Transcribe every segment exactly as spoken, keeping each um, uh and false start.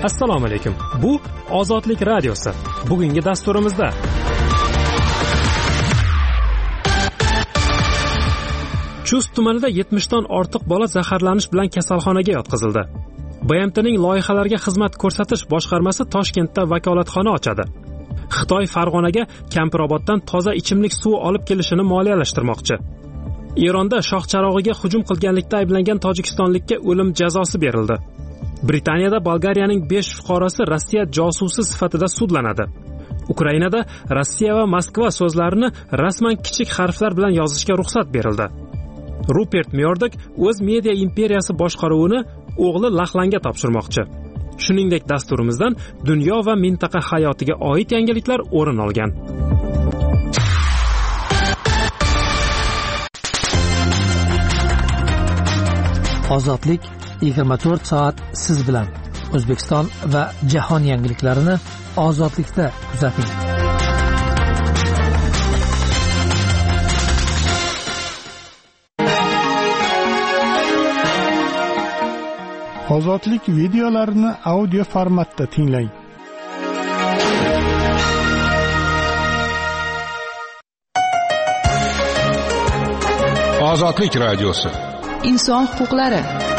Assalomu alaykum. Bu Ozodlik radiosi. Bugungi dasturimizda Chust tumanida yetmishdan ortiq bola zaharlanish bilan kasalxonaga yotqizildi. B M T'ning loyihalarga xizmat ko'rsatish boshqarmasi Toshkentda vakolatxona ochadi. Xitoy Farg'onaga Kampiroboddan toza ichimlik suvi olib kelishini moliyalashtirmoqchi. Eronda shoh charog'iga hujum qilganlikda ayblangan tojikistonlikka o'lim jazosi berildi. Britaniyada Bolgariyaning besh fuqarosi Rossiya josusi sifatida sudlanadi. Ukrainada Rossiya va Moskva so'zlarini rasman kichik harflar bilan yozishga ruxsat berildi. Rupert Murdoch o'z media imperiyasi boshqaruvini o'g'li Lahlanga topshirmoqchi. Shuningdek, dasturimizdan dunyo va mintaqa hayotiga oid yangiliklar o'rin olgan. Ozodlik yigirma to'rt soat siz bilan. O'zbekiston va jahon yangiliklarini Ozodlikda kuzating. Ozodlik videolarini audio formatda tinglang. Ozodlik radiosi. Inson huquqlari.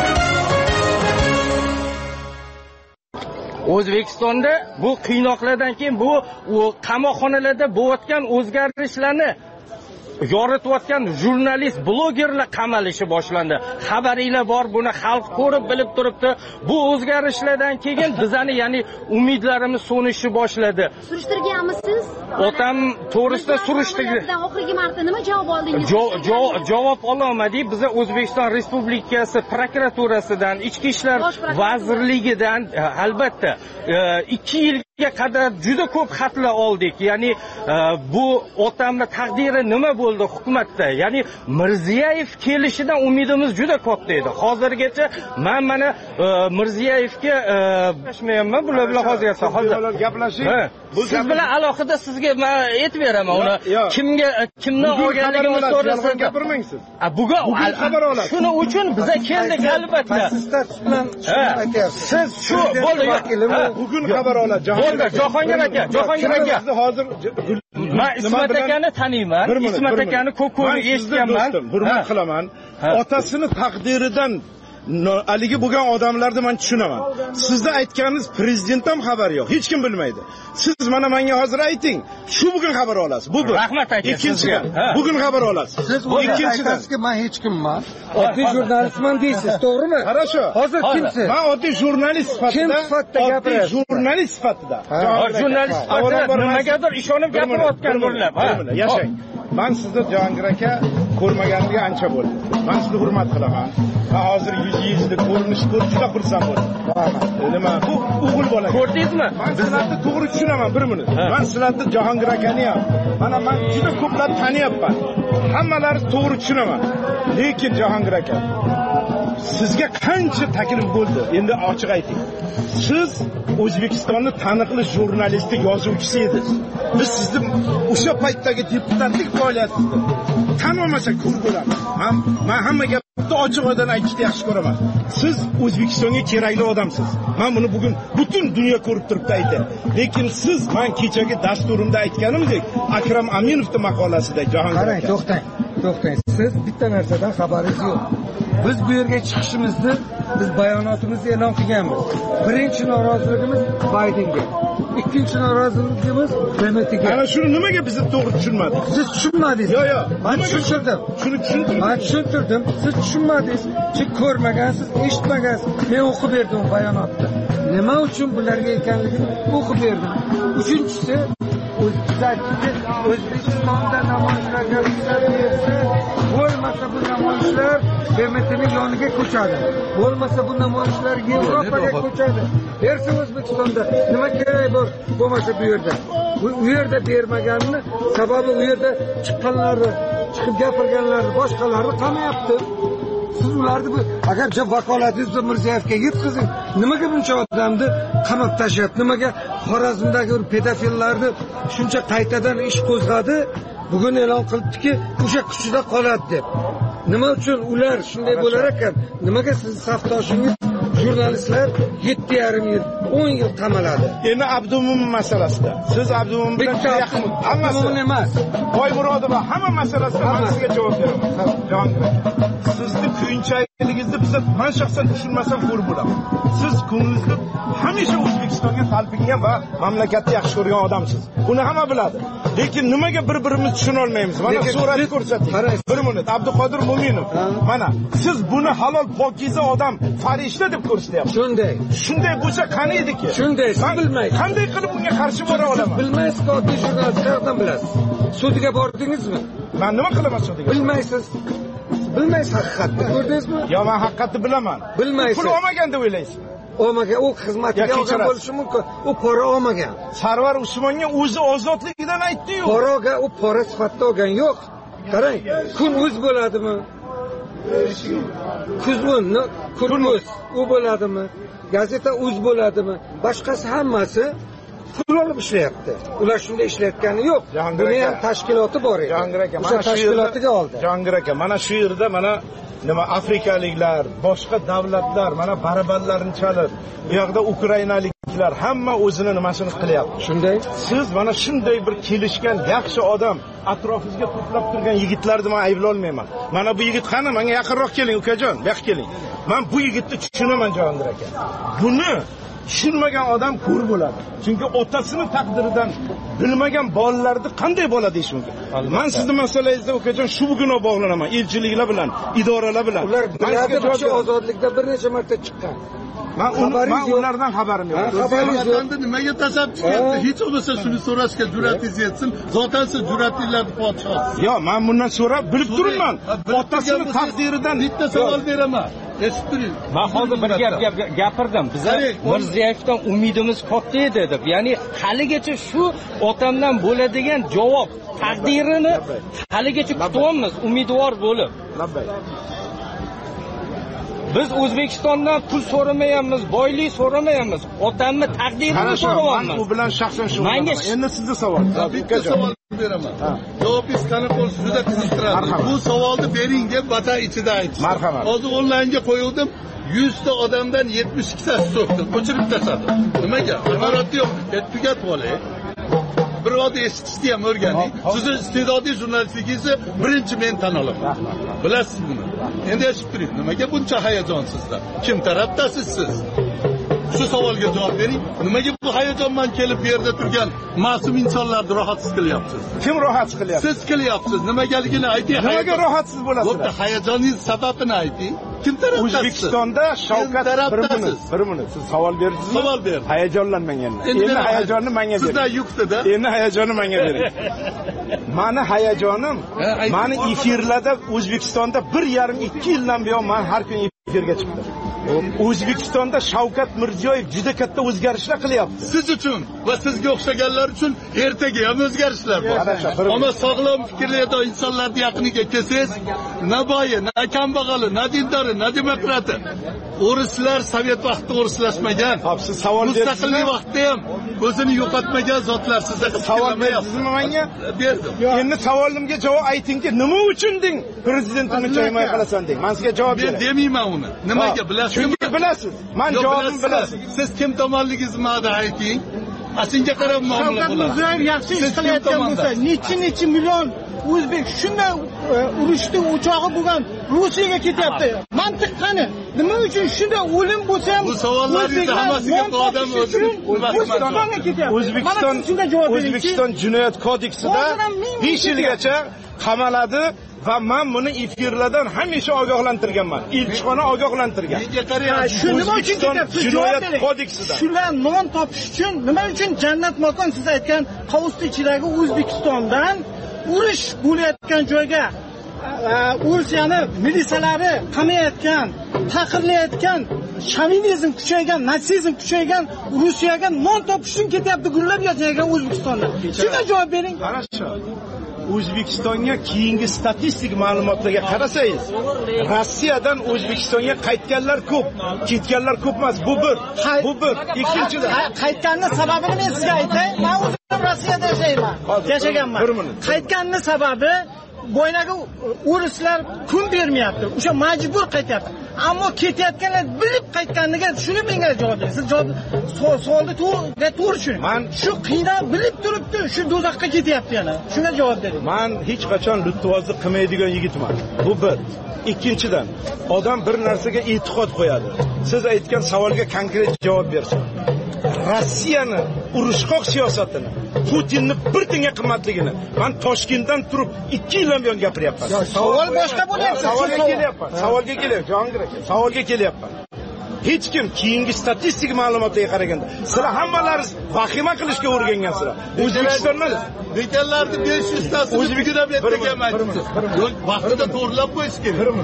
O'zbekistonda bu qiynoqlardan keyin bu qamoqxonalarda bo'layotgan o'zgarishlarni yoritayotgan jurnalist, blogerlar qamalishi boshlandi. Xabaringlar bor, buni xalq ko'rib bilib turibdi. Bu o'zgarishlardan keyin bizani, ya'ni umidlarimiz so'nishi boshladi. Surishtirganmisiz? Otam to'g'risida surishtirdi. Oxirgi marta nima javob oldingiz? Javob ololmadik. Biz O'zbekiston Respublikasi prokuraturasidan, Ichki ishlar vazirligidan albatta ikki yilga qadar juda ko'p xatlar oldik. Ya'ni bu otamning taqdiri nima bo'ldi hukumatda? Ya'ni Mirziyoyev kelishidan umidimiz juda katta edi. Hozirgacha men mana Mirziyevga gaplashmayapman. Bular bilan hozir hozir gaplashing. Siz bilan alohida sizga men aytib beraman. Uni kimga kimdan olganligini so'rasangiz gapirmang siz. Bugun xabar olasiz. Shuning uchun biz keldik albatta. Siz shu bo'ldi. Bugun xabar olasiz. Jahongir aka, Jahongir aka. Hozir men Ismat akani taniyman. Ismat akani ko'p ko'p eshitganman. Hurmat qilaman. Otasini taqdiridan haligi bo'lgan odamlarni men tushunaman. Sizda aytganingiz prezident ham xabar yo'q, hech kim bilmaydi. Siz mana menga hozir ayting, shu bugun xabar olasiz. Bu bir. Rahmat aka. Ikkinchidan, bugun xabar olasiz. Siz ikkinchidan, men hech kimman. Oddiy jurnalistman deysiz, to'g'rimi? Qarasho. Hozir kimsiz? Men oddiy jurnalist sifatida, kim sifatida gapirasiz? Jurnalist sifatida. Jurnalist sifatida nimagadir ishonib gapirayotgan bo'lib, ha. Yashang. Men sizni Jahongir aka ko'rmaganiga ancha bo'ldi. Men sizni hurmat qilaman. Men hozir yuzingizni ko'rinishni ko'rib juda xursand bo'ldim. Nima? Bu o'g'il bola. Ko'rdingizmi? Sizlarni to'g'ri tushunaman, bir minut. Men sizlarni Jahongir akani ham, mana men juda ko'plab taniyapman. Hammalari to'g'ri tushunaman. Lekin Jahongir aka, sizga qancha taklif bo'ldi? Endi ochiq ayting. Siz O'zbekistonning taniqli jurnalisti, yozuvchisi edingiz. Biz sizni o'sha paytdagi deputatlik faoliyatingizni tan olmasa ko'r bo'laman. Men men hamma gapni ochiq oydin aytishni yaxshi ko'raman. Siz O'zbekistonga kerakli odamsiz. Men buni bugun butun dunyo ko'rib turibdi aytayman. Lekin siz, men kechagi dasturimda aytganimdek, Akram Aminovning maqolasida Jahongir aka. Qarang, to'xtang. To'xtang. Siz bitta narsadan xabaringiz yo'q. Biz bu yerga chiqishimizni, biz bayonotimizni e'lon qilganmiz. Birinchi noroziligimiz Baydenga. Ikkinchi noroziligimiz B M T'ga. Ana shuni nimaga bizni to'g'ri tushunmadingiz? Siz tushunmadingiz. Yo'q, yo'q. Men tushuntirdim. Shuni tushuntirdim. Men tushuntirdim. Siz tushunmadingiz. Siz ko'rmagansiz, eshitmagansiz. Men o'qib berdim bayonotni. Nima uchun bularga ekanligini o'qib berdim. Uchinchisi, O'zbekistonda namoyishlarga ruxsat bersa, bo'lmasa bu namoyishlar B M T'ning yoniga ko'chadi. Bo'lmasa bu namoyishlar Yevropaga ko'chadi. Bersa O'zbekistonda nima kerak bor bo'lmasa bu yerda. Bu yerda bermaganini sababi u yerda chiqqanlarni, chiqib gapirganlarni, boshqalarni qamayapti. Siz ularni bu agar vakolatingizni Mirziyoyevga yetkazing, nimaga buncha odamni qamab tashlab, nimaga Xorazmdagi pedofillarni shuncha qaytadan ish qo'zg'adi, bugun e'lon qildiki, o'sha kuchida qoladi deb. Nima uchun ular shunday bo'lar ekan? Nimaga siz safdoshingiz jurnalistlar yetti yarim yil, o'n yil qamaladi. Endi Abdumo'min masalasida. Siz Abdumo'min bilan yaqin hammasi emas. Boymurodova hamma masalasida men sizga javob beraman. Jahongir aka. Sizni kuyinchaligingizni biz men shaxsan tushunmasam ko'rib bo'laman. Siz ko'nglingizni hamisha O'zbekistonga talpingan va mamlakatni yaxshi ko'rgan odamsiz. Buni hamma biladi. Lekin nimaga bir-birimizni tushuna olmaymiz? Mana suratni ko'rsating. Bir minut. Abduqodir Mo'minov. Mana siz buni halol pokiza odam, farishta deb ko'rsatyapsiz. Shunday. Shunday bo'lsa qani ediki? Shunday. Bilmaysiz. Qanday qilib bunga qarshi bora olaman? Bilmaysiz, oddiy jurnalist qayerdan bilasiz? Sudga bordingizmi? Men nima qilaman sudga? Bilmaysiz. Bilmaysiz haqiqatni. Ko'rdingizmi? Yo, men haqiqatni bilaman. Bilmaysiz. Pul olmagan deb o'ylaysiz. Olmagan, u xizmatiga olgan bo'lishi mumkin. U pora olmagan. Sarvar Usmonga o'zi ozodligidan aytdi-yu. Paraga u pora sifatida olgan yo'q. Qarang, kun o'z bo'ladimi? Kuzg'un, kun o'z u bo'ladimi? Gazeta o'z bo'ladimi? Boshqasi hammasi pul olib ishlayapti. Ular shunday ishlayotgani yo'q. Buni ham tashkiloti bor edi. Jahongir aka, mana shu tashkilotiga oldi. Jahongir aka, mana shu yerda mana nima afrikaliklar, boshqa davlatlar mana baraballarni chalib, bu yoqda ukrainaliklar hamma o'zini nimasini qilyapti. Shunday. Siz mana shunday bir kelishgan yaxshi odam atrofingizga to'plab turgan yigitlarni men ayblay olmayman. Mana bu yigit qani? Menga yaqinroq keling, ukajon, bu yoqqa keling. Men bu yigitni tushunaman, Jahongir aka. Buni tushunmagan odam ko'r bo'ladi. Chunki otasini taqdiridan bilmagan bolalarni qanday bola deyish mumkin. Men sizning masalangizda ukajon shu bugun bog'lanaman, elchiliklar bilan, idoralar bilan. Ular biladi, shu ozodlikda bir necha marta chiqqan. Men ulardan xabarim yo'q. Xabaringiz yo'q. Nimaga tasab chiqyapti? Hech bo'lmasa shuni so'rashga jur'atingiz yetsin. Zotan siz jur'atinglarni podshohsiz. Yo'q, men bundan so'rab bilib turibman. Otasini taqdiridan bitta savol beraman. Eshitib turing. Men hozir bir gap gapirdim. Bizlar Mirzayevdan umidimiz katta edi deb. Ya'ni haligacha shu otamdan bo'ladigan javob taqdirini haligacha kutyapmiz, umidvor bo'lib. Biz O'zbekistondan pul so'ramayapmiz, boylik so'ramayapmiz. Otamni taqdirini so'rayapmiz. Men u bilan shaxsan shug'ullanaman. Endi sizga savol. Bitta savol beraman. Javobingiz qani bo'lsa juda qiziqtiradi. Bu savolni bering deb vatan ichida aytdim. Marhamat. Hozir onlaynga qo'yildim. yuz ta odamdan yetmish ikkitasi so'kdim. O'chirib tashladim. Nimaga? Adolatli yo'q. Tugatib olay. Bir odam eshitishni ham o'rganing. Sizning iste'dodli jurnalistligingizni birinchi men tan olaman. Bilasiz buni. Endi eshitib turing. Nimaga buncha hayajonsizlar? Kim tarafdasiz siz? Shu savolga javob bering. Nimaga bu hayajondan kelib bu yerda turgan ma'sum insonlarni rohatsiz qilyapsiz? Kim rohatsiz qilyapsiz? Siz qilyapsiz. Nimagaligini ayting. Nimaga rohatsiz bo'lasizlar? Bo'pti, hayajoningiz sababini ayting. Kim tarafdasiz? O'zbekistonda Shavkat bir minut, bir minut. Siz savol berdingizmi? Savol berdim. Hayajonlanmang endi. Endi hayajonni menga bering. Sizlar yukdi-da. Endi hayajonni menga bering. Mani hayajonim, mani efirlarda O'zbekistonda bir yarim ikki yildan buyon men har kun efirga chiqdim. O'zbekistonda Shavkat Mirziyoyev juda katta o'zgarishlar qilyapti. Siz uchun va sizga o'xshaganlar uchun ertaga ham o'zgarishlar bor. Ammo sog'lom fikrli insonlarning yaqiniga kelsangiz, na boyi, na kambag'ali, na dindori, na demokrati. O'rislar sovet vaqtida o'rislashmagan. Siz savol berasiz. Mustaqillik vaqtida ham o'zini yo'qotmagan zotlar sizga savol berdingizmi menga? Berdim. Endi savolimga javob aytingki, nima uchun deng prezidentni choymay qalasan deng. Men sizga javob beraman. Men demayman uni. Nimaga bilasizmi? Chunki bilasiz. Men javobimni bilasiz. Siz kim tomonligingizni ma'da ayting. Asinga qarab muomala qilasiz. Shavkat yaxshi ish qilayotgan bo'lsa, necha-necha million o'zbek shunday urushdi o'chog'i bo'lgan Rossiyaga ketyapti. Mantiq qani? Nima uchun shunday o'lim bo'lsa ham bu savollarning hammasiga odam o'zi O'zbekistonga ketyapti. O'zbekiston O'zbekiston jinoyat kodeksida besh yilgacha qamaladi va men buni efirlardan hamisha ogohlantirganman. Elchixona ogohlantirgan. Shu nima uchun ketyapsiz? Jinoyat kodeksida. Shular non topish uchun nima uchun jannat makon siz aytgan qavusni ichidagi O'zbekistondan urush bo'layotgan joyga O'zbekistonni militsiyalari qamayotgan, taqirlayotgan, shovinizm kuchaygan, natsizm kuchaygan Rossiyaga non topish uchun ketyapti gullar yashagan O'zbekistonda. Shunga javob bering. Qarasha. O'zbekistonga keyingi statistik ma'lumotlarga qarasangiz, Rossiyadan O'zbekistonga qaytganlar ko'p, ketganlar ko'p emas. Bu bir. Bu bir. Ikkinchidan, qaytganning sababini men sizga aytay. Men o'zim Rossiyada yashayman. Yashaganman. Qaytganning sababi bo'ynaga o'rislar kun bermayapti. O'sha majbur qaytyapti. Ammo ketayotganlar bilib qaytganiga shuni menga javob bering. Siz javob savolni to'g'ri to'g'ri tushuning. Men shu qiynab bilib turibdi, shu do'zaxga ketyapti yana. Shunga javob bering. Men hech qachon luttuvozlik qilmaydigan yigitman. Bu bir. Ikkinchidan, odam bir narsaga e'tiqod qo'yadi. Siz aytgan savolga konkret javob bersin. Rossiyani urushqoq siyosatini, Putinni bir tinga qimmatligini men Toshkentdan turib ikki yildan buyon gapiryapman. Savol boshqa bo'lyapti. Savolga kelyapman. Savolga kelyapman. Jahongir aka, savolga kelyapman. Hech kim keyingi statistik ma'lumotlarga qaraganda sizlar hammalaringiz vahima qilishga o'rgangansizlar. O'zbekistondan bekallarni besh yuz tasi o'zbekida biletgan vaqtida to'g'rilab qo'yish kerak.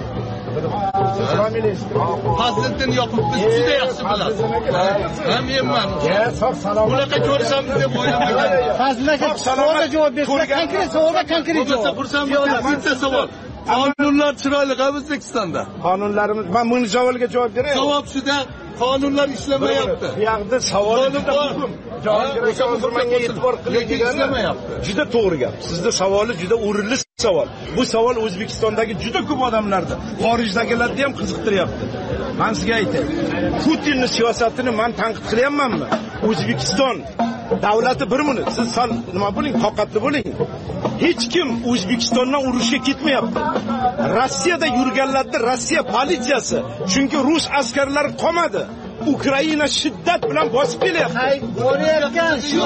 Fazliddin Yoqub biz juda yaxshi bilamiz. Ham menman. Bunaqa ko'rishamiz deb o'ylamagan. Fazliddin aka savolga javob bersa, konkret savolga konkret javob. Bitta savol. Qonunlar chiroyli O'zbekistonda. Qonunlarimiz, men buni savolga javob beray. Javob shuda, qonunlar ishlamayapti. Bu yerda savolimiz muhim. Javob o'zimga e'tibor qilinmayapti. Juda to'g'ri gap. Sizning savolingiz juda o'rinli savol. Bu savol O'zbekistondagi juda ko'p odamlarni, xorijdagilarni ham qiziqtiryapti. Men sizga aytay. Putinning siyosatini men tanqid qilyapmanmi? O'zbekiston davlati bir minut. Siz sal nima bo'ling, toqatli bo'ling. Hech kim O'zbekistondan urushga ketmayapti. Rossiyada yurganlarni Rossiya politsiyasi, chunki rus askarlari qolmadi. Ukraina shiddat bilan bosib kelyapti. Hay, borayotgan shu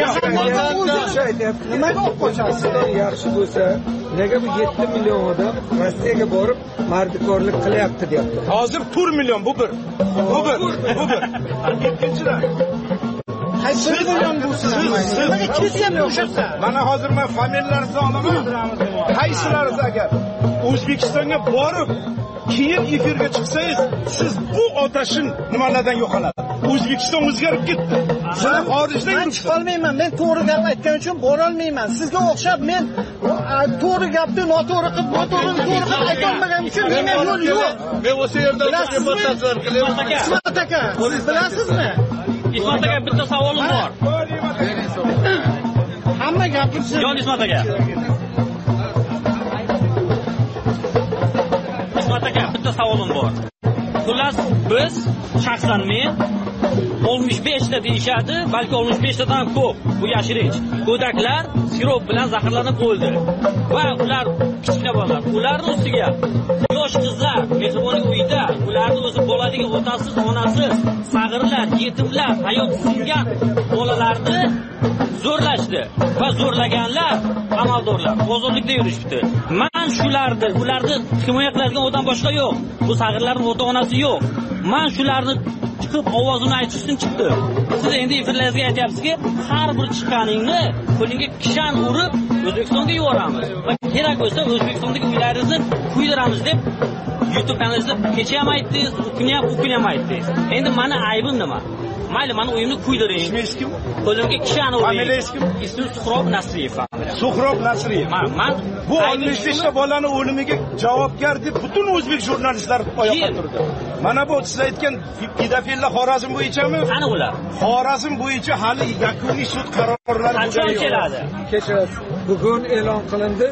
nimaga o'qib qo'yasiz? Yaxshi bo'lsa, nega bu yetti million odam Rossiyaga borib mardikorlik qilyapti deyapti. Hozir to'rt million bu bir. Bu bir, bu bir. Ikkinchidan qaysi million bo'lsin? Nimaga ketyapti o'sha? Mana hozir men familiyalaringizni olaman. Qaysizlaringiz agar O'zbekistonga borib keyin efirga chiqsangiz, siz bu otashin nimalardan yo'qoladi. O'zbekiston o'zgarib ketdi. Sizlar xorijdan men chiqolmayman. Men to'g'ri gap aytgan uchun bora olmayman. Sizga o'xshab men to'g'ri gapni noto'g'ri qilib, noto'g'rini to'g'ri qilib aytolmagan uchun menga yo'l yo'q. Men o'sha yerda reportajlar qilyapman. Ismat aka, siz bilasizmi? Ismat aka, bitta savolim bor. Hamma gapirsin. Jon Ismat aka. Ismat aka, bitta savolim bor. Xullas, biz shaxsan men oltmish besh ta deyishadi, balki oltmish besh tadan ko'p bu yashirinch go'daklar sirop bilan zaharlanib o'ldi. Va ular kichkina bolalar, ularning ustiga yosh qizlar mehribonlik uyida, ularning o'zi bo'ladigan otasiz, onasiz, sag'irlar, yetimlar, hayot singan bolalarni zo'rlashdi va zo'rlaganlar amaldorlar ozodlikda yurishibdi. Men shularni, ularni himoya qiladigan odam boshqa yo'q. Bu sag'irlarning ota-onasi yo'q. Men shularni chiqib ovozini aytish uchun chiqdim. Siz endi efirlaringizga aytyapsizki, har bir chiqqaningni qo'lingga kishan urib O'zbekistonga yuboramiz va kerak bo'lsa O'zbekistondagi uylaringizni kuydiramiz deb YouTube kanalingizda kecha ham aytdingiz, kuni ham, u kuni ham aytdingiz. Endi meni aybim nima? Mayli, meni uyimni kuydiring. Ismingiz kim? Qo'limga kishan uring. Familiyangiz kim? Ismim Suhrob Nasriyev. Suhrob Nasriyev. Men men bu oltmish besh ta bolani o'limiga javobgar deb butun o'zbek jurnalistlari oyoqqa turdi. Mana bu siz aytgan pedofillar Xorazm bo'yichami? Qani ular? Xorazm bo'yicha hali yakuniy sud qarorlari qachon keladi? Kechirasiz. Bugun e'lon qilindi.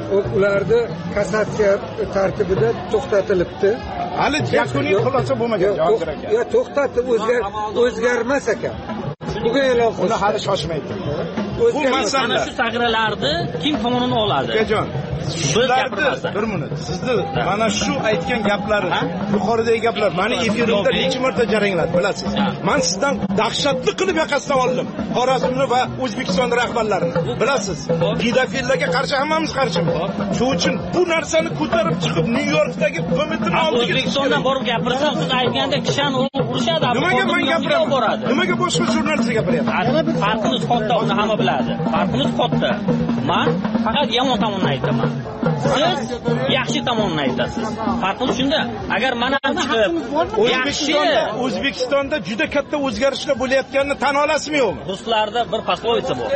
Ularni kassatsiya tartibida to'xtatilibdi. Hali yakuniy xulosa bo'lmagan. Yo, to'xtatib o'zgar o'zgarmas ekan. Bugun e'lon qilindi. Uni hali shoshmaydi. Bu masala shu sag'iralarni kim tomonidan oladi? Akajon, sizlarni bir minut. Sizni mana shu aytgan gaplari, yuqoridagi gaplar meni efirimda necha marta jarangladi, bilasiz. Men sizdan dahshatli qilib yoqasidan oldim. Xorazmni va O'zbekiston rahbarlarini. Bilasiz, pedofillarga qarshi hammamiz qarshimiz. Shuning uchun bu narsani ko'tarib chiqib Nyu-Yorkdagi B M T'ni oldiga O'zbekistondan borib gapirsam, siz aytganda kishan urishadi. Nimaga men gapiraman? Nimaga boshqa jurnalist gapiryapti? Farqimiz katta, uni hamma biladi. Farqimiz katta. Men faqat yomon tomonini aytaman. Siz yaxshi tomonini aytasiz. Farqimiz shunda. Agar mana chiqib O'zbekistonda O'zbekistonda juda katta o'zgarishlar bo'layotganini tan olasizmi yo'qmi? Ruslarda bir poslovica bor.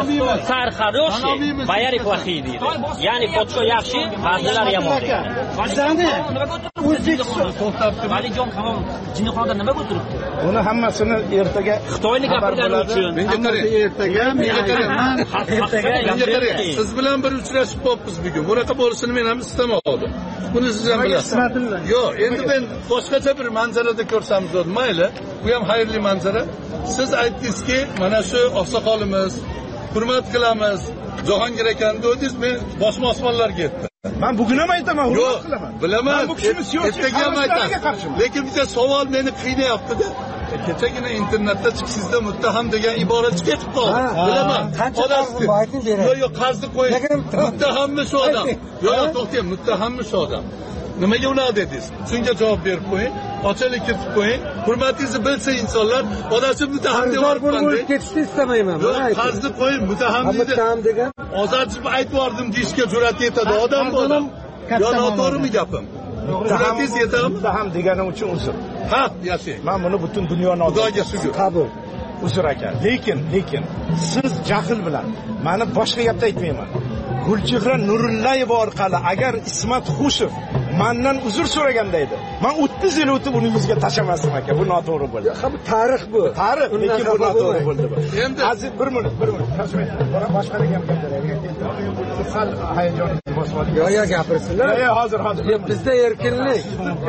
Sar хороший, boyar плохие deydi. Ya'ni podsho yaxshi, ba'zilar yomon. Bizlarni O'zbekiston to'xtatdi. Valijon hamon jinniqonda nima o'tiribdi? Uni hammasini ertaga Xitoyni gapirgani uchun menga qarang, ertaga menga qarang. Siz bilan bir uchrashib qolibmiz bugun. bunaqa bo'lishini men ham istamadim. Buni siz ham bilasiz. Yo'q, endi men boshqacha bir manzarada ko'rsam bo'ladi. Mayli, bu ham xayrli manzara. Siz aytdingizki, mana shu oqsoqolimiz, hurmat qilamiz, Jahongir akani dedingiz, men boshqa osmonlarga ketdim. Men bugun ham aytaman, hurmat qilaman. Bilaman. Men bu kishini siyosiy qarashlarga qarshiman. Lekin bitta savol meni qiynayapti-da. Kechagina internetda chiqishingizda muttaham degan ibora chiqib qoldi. Bilaman. Qancha aytib beradi. Yo'q, yo'q, qarzni qo'ying. Muttahammi shu odam? Yo'q, to'xtang, muttahammi shu odam? Nimaga unaqa dedingiz? Shunga javob berib qo'ying. Ochalik ketib qo'ying. Hurmatingizni bilsa insonlar, odamchi muttaham deb olib ketishni istamayman. Yo'q, qarzni qo'ying, muttaham dedi. Muttaham degan. Ozodchib aytib yordim deyishga jur'at yetadi odam bu odam. Yo, noto'g'rimi gapim? Jur'atingiz yetadimi? Muttaham deganim uchun uzr. Ha, yashang. Men buni butun dunyoni Xudoga shukr. Qabul. Uzr aka. Lekin, lekin siz jahl bilan meni boshqa gapda aytmayman. Gulchehra Nurullayeva orqali agar Ismat Xushev mendan uzr so'raganda edi, men o'ttiz yil o'tib uni yuziga tashlamasdim aka. Bu noto'g'ri bo'ldi. Ha, bu tarix bu. Tarix, lekin bu noto'g'ri bo'ldi bu. Endi aziz bir minut, bir minut. Bora boshqa gap gapiraylik. Sal hayajoningizni bosib oling. Yo, yo, gapirsinlar. Yo, hozir, hozir. Bizda erkinlik.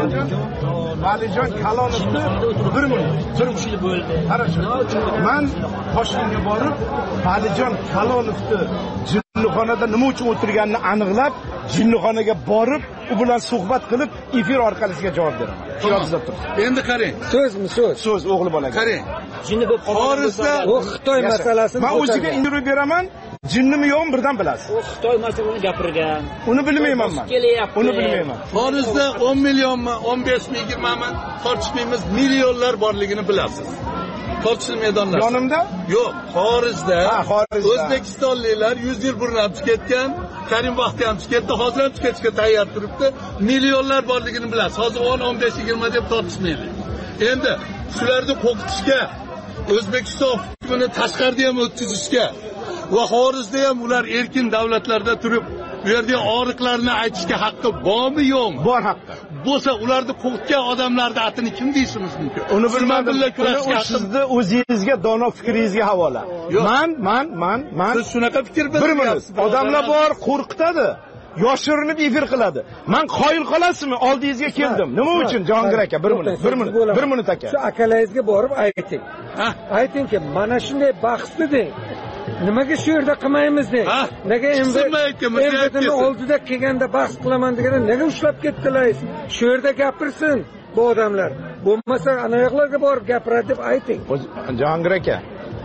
Valijon Kalonovni bir minut, bir minut bo'ldi. Qarang. Men Toshkentga borib, Valijon Kalonovni jinnixonada nima uchun o'tirganini aniqlab, jinnixonaga borib, u bilan suhbat qilib, efir orqali sizga javob beraman. Shunday turibsiz. Endi qarang. So'zmi, so'z? So'z o'g'li bolaga. Qarang. Jinni bo'lib Xorijda u Xitoy masalasini men o'ziga intervyu beraman. Jinnimi yo'qmi birdan bilasiz. U Xitoy masalasini gapirgan. Uni bilmayman men. Uni bilmayman. Xorijda o'n millionmi, o'n besh ming, yigirma ming tortishmaymiz, millionlar borligini bilasiz. Tortish maydonlar. Yonimda? Yo'q, xorijda. Ha, xorijda. O'zbekistonliklar yuz yil burun ham ketgan, Karim vaqti ham ketdi, hozir ham ketishga tayyor turibdi. Millionlar borligini bilasiz. Hozir o'n, o'n besh, yigirma deb tortishmaydi. Endi shularni qo'rqitishga, O'zbekiston hukumini tashqarida ham o'tkazishga va xorijda ham ular erkin davlatlarda turib, bu yerda og'riqlarni aytishga haqqi bormi, yo'qmi? Bor haqqi. Bo'lsa, ularni qo'rqitgan odamlarning atini kim deyishimiz mumkin? Uni bilmadim. Uni sizni o'zingizga, dono fikringizga havola. Men, men, men, men siz shunaqa fikr bilmaysiz. Odamlar bor, qo'rqitadi. Yoshirinib efir qiladi. Men qoyil qolasizmi? Oldingizga keldim. Nima uchun Jahongir aka? Bir minut, bir minut, bir minut aka. Shu akalaringizga borib ayting. Aytingki, mana shunday bahsni deng. Nimaga shu yerda qilmaymiz deng. Nega endi endi oldida kelganda bahs qilaman deganda nega ushlab ketdilar? Shu yerda gapirsin bu odamlar. Bo'lmasa ana yoqlarga borib gapiradi deb ayting. Jahongir aka,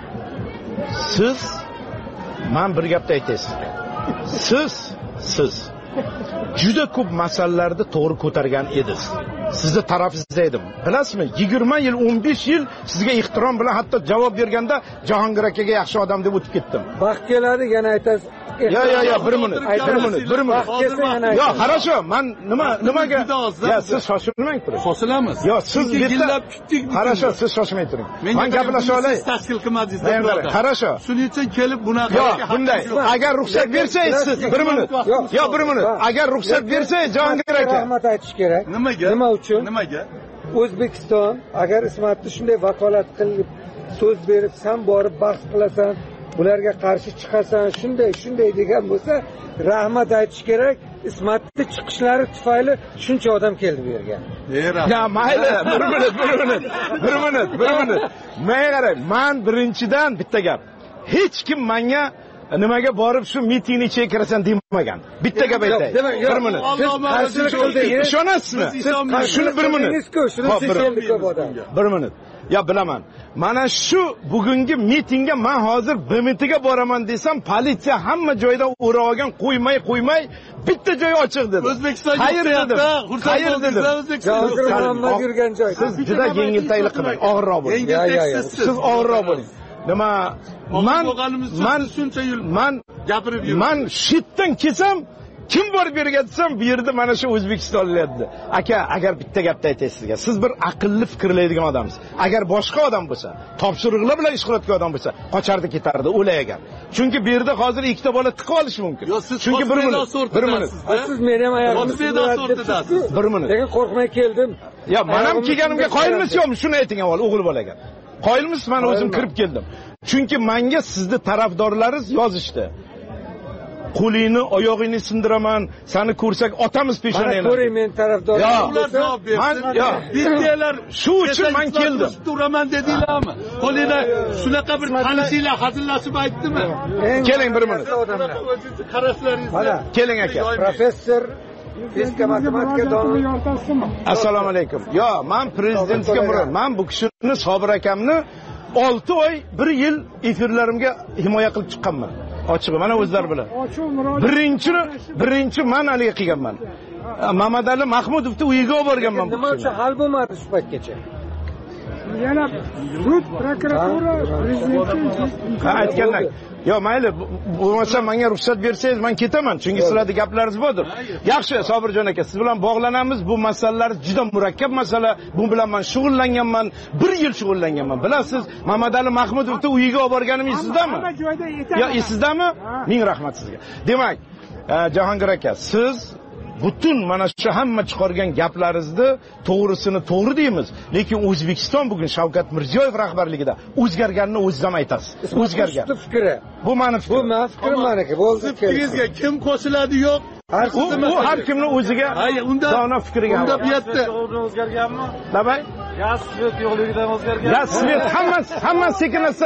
siz men bir gapni aytaysiz. Siz siz juda ko'p masalalarni to'g'ri ko'targan edingiz. Sizni tarafingizda edim. Bilasizmi? yigirma yil, o'n besh yil sizga ehtirom bilan hatto javob berganda Jahongir akaga yaxshi odam deb o'tib ketdim. Vaqt keladi, yana aytasiz. Yo, yo, yo, bir minut, bir minut, bir minut. Yo, qarasho, men nima nimaga? Ya, siz shoshilmang turing. Shoshilamiz. Yo, siz yillab kutdik. Qarasho, siz shoshmay turing. Men gaplasha olay. Tashkil qilmadingiz. Qarasho. Shuning uchun kelib bunaqa. Yo, bunday. Agar ruxsat bersangiz siz bir minut. Yo, bir minut. Agar ruxsat bersangiz Jahongir aka. Rahmat aytish kerak. Nimaga? Nima uchun? Nimaga? O'zbekiston agar Ismatni shunday vakolat qilib so'z berib, sen borib bahs qilasan, ularga qarshi chiqasan, shunday shunday degan bo'lsa, rahmat aytish kerak. Ismatni chiqishlari tufayli shuncha odam keldi bu yerga. Ya mayli, bir minut, bir minut, bir minut, bir minut. Men qarang, men birinchidan bitta gap. Hech kim menga nimaga borib shu mitingni ichiga kirasan demagan. Bitta gap aytay. Bir minut. Qarshilik qildingiz. Ishonasizmi? Shuni bir minut. Bir minut. Ya bilaman. Mana shu bugungi mitingga men hozir B M Tga boraman desam, politsiya hamma joyda o'rab olgan, qo'ymay qo'ymay bitta joy ochiq dedi. O'zbekiston qayerda dedim? Qayerda dedim? Hozir Muhammad yurgan joy. Siz juda yengiltaylik qilmang, og'irroq bo'ling. Siz og'irroq bo'ling. Nima? Men men shuncha yil men gapirib yurdim. Men shitdan kesam, kim borib bergan desam, bu yerda mana shu O'zbekistonlar dedi. Aka, agar bitta gapni aytay sizga. Siz bir aqlli fikrlaydigan odamsiz. Agar boshqa odam bo'lsa, topshiriqlar bilan ish qilayotgan odam bo'lsa, qochardi ketardi, o'layagan. Chunki bu yerda hozir ikkita bola tiqib olishi mumkin. Chunki bir minut, bir minut. Siz meni ham aytdingiz. Bir minut. Lekin qo'rqmay keldim. Ya, men ham kelganimga qoyilmisiz yo'qmi? Shuni ayting avval, o'g'il bolaga. Qoyilmisiz? Men o'zim kirib keldim. Chunki menga sizni tarafdorlaringiz yozishdi. qo'lingni oyog'ingni sindiraman, seni ko'rsak otamiz peshonangni. Mana ko'ring, men tarafdor. Ular javob bersin. Bizlar shu uchun men keldim. Turaman dedinglarmi? Qo'linglar shunaqa bir tanishinglar, hazillashib aytdimi? Keling bir minut. Qarashlaringiz. Keling aka. Professor fizika matematika domini. Assalomu alaykum. Yo, men prezidentga murojaat. Men bu kishini Sobir akamni olti oy, bir yil efirlarimga himoya qilib chiqqanman. Ochig'i mana o'zlari bilan. Birinchi birinchi men haliga qilganman. Mamadali Mahmudovni uyiga olib borganman. Nima uchun hal bo'lmadi suhbatgacha? Yana sud, prokuratura, prezident aytganlar. Yo, mayli, bo'lmasa menga ruxsat bersangiz men ketaman, chunki sizlarning gaplaringiz bordir. Yaxshi, Sobirjon aka, siz bilan bog'lanamiz. Bu masalalar juda murakkab masala. Bu bilan men shug'ullanganman, bir yil shug'ullanganman. Bilasiz, Mamadali Mahmudovni uyiga olib borganim esizdami? Yo, esizdami? Ming rahmat sizga. Demak, Jahongir aka, siz butun mana shu hamma chiqargan gaplaringizni to'g'risini to'g'ri deymiz, lekin O'zbekiston bugun Shavkat Mirziyoyev rahbarligida o'zgarganini o'zingiz ham aytasiz. O'zgargan. Bu meni fikrim. Bu meni fikrim meniki. Bo'ldi. Fikringizga kim qo'shiladi yo'q? U har kimning o'ziga dono fikriga. Unda bu yerda o'zgarganmi? Nabay? Gaz, svet yo'qligidan o'zgargan. Gaz, svet hammasi, hammasi sekinlasa.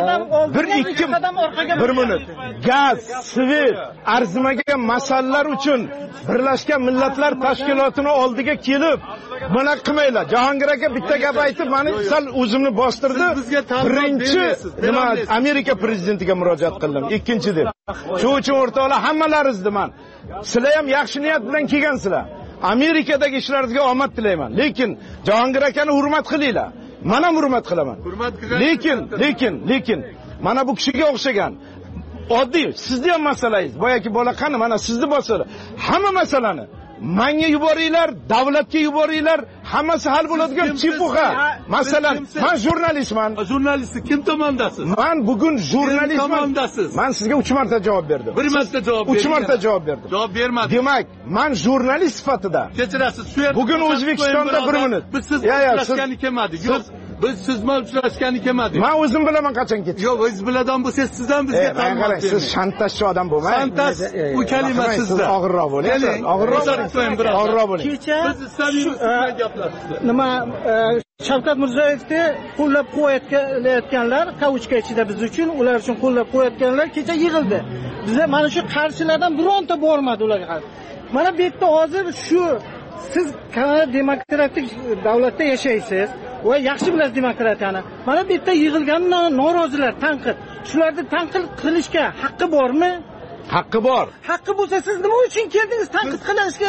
Bir ikki bir minut. Gaz, svet arzimagan masalalar uchun Birlashgan Millatlar Tashkilotining oldiga kelib, mana qilmaylar. Jahongir aka bitta gap aytib, meni sal o'zimni bostirdi. Birinchi nima Amerika prezidentiga murojaat qildim. Ikkinchi deb. Shu uchun o'rtoqlar hammalaringizni men sizlar ham yaxshi niyat bilan kelgansizlar. Amerikadagi ishlaringizga omad tilayman. Lekin Jahongir akani hurmat qilinglar. Men ham hurmat qilaman. Lekin, lekin, lekin mana bu kishiga o'xshagan oddiy, sizni ham masalangiz, boyaki bola qani, mana sizni bosadi. Hamma masalani menga yuboringlar, davlatga yuboringlar, hammasi hal bo'ladigan chipuqa. Masalan, men jurnalistman. Jurnalist kim tomondasiz? Men bugun jurnalistman. Men sizga uch marta javob berdim. Bir marta javob berdim. uch marta javob berdim. Javob bermadim. Demak, men jurnalist sifatida. Kechirasiz, shu yerda bugun O'zbekistonda bir minut. Biz siz uchrashgani kelmadik. Yo'q. Biz siz bilan uchrashgani kelmadik. Men o'zim bilaman qachon ketdim. Yo'q, o'zingiz biladan bo'lsangiz sizdan bizga ta'minot bering. Siz shantajchi odam bo'lmang. Shantaj u kalima sizda. Og'irroq bo'ling. Og'irroq bo'ling. Og'irroq bo'ling. Kecha biz istamiz sizdan gaplashishni. Nima Shavkat Mirziyoyevni qo'llab qo'yayotganlar, kauchka ichida biz uchun, ular uchun qo'llab qo'yayotganlar kecha yig'ildi. Bizlar mana shu qarshilardan bironta bormadi ularga. Mana bu yerda hozir shu siz Kanada demokratik davlatda yashaysiz va yaxshi bilasiz demokratiyani. Mana bu yerda yig'ilgan norozilar, tanqid. Shularni tanqid qilishga haqqi bormi? Haqqi bor. Haqqi bo'lsa siz nima uchun keldingiz tanqid qilishga?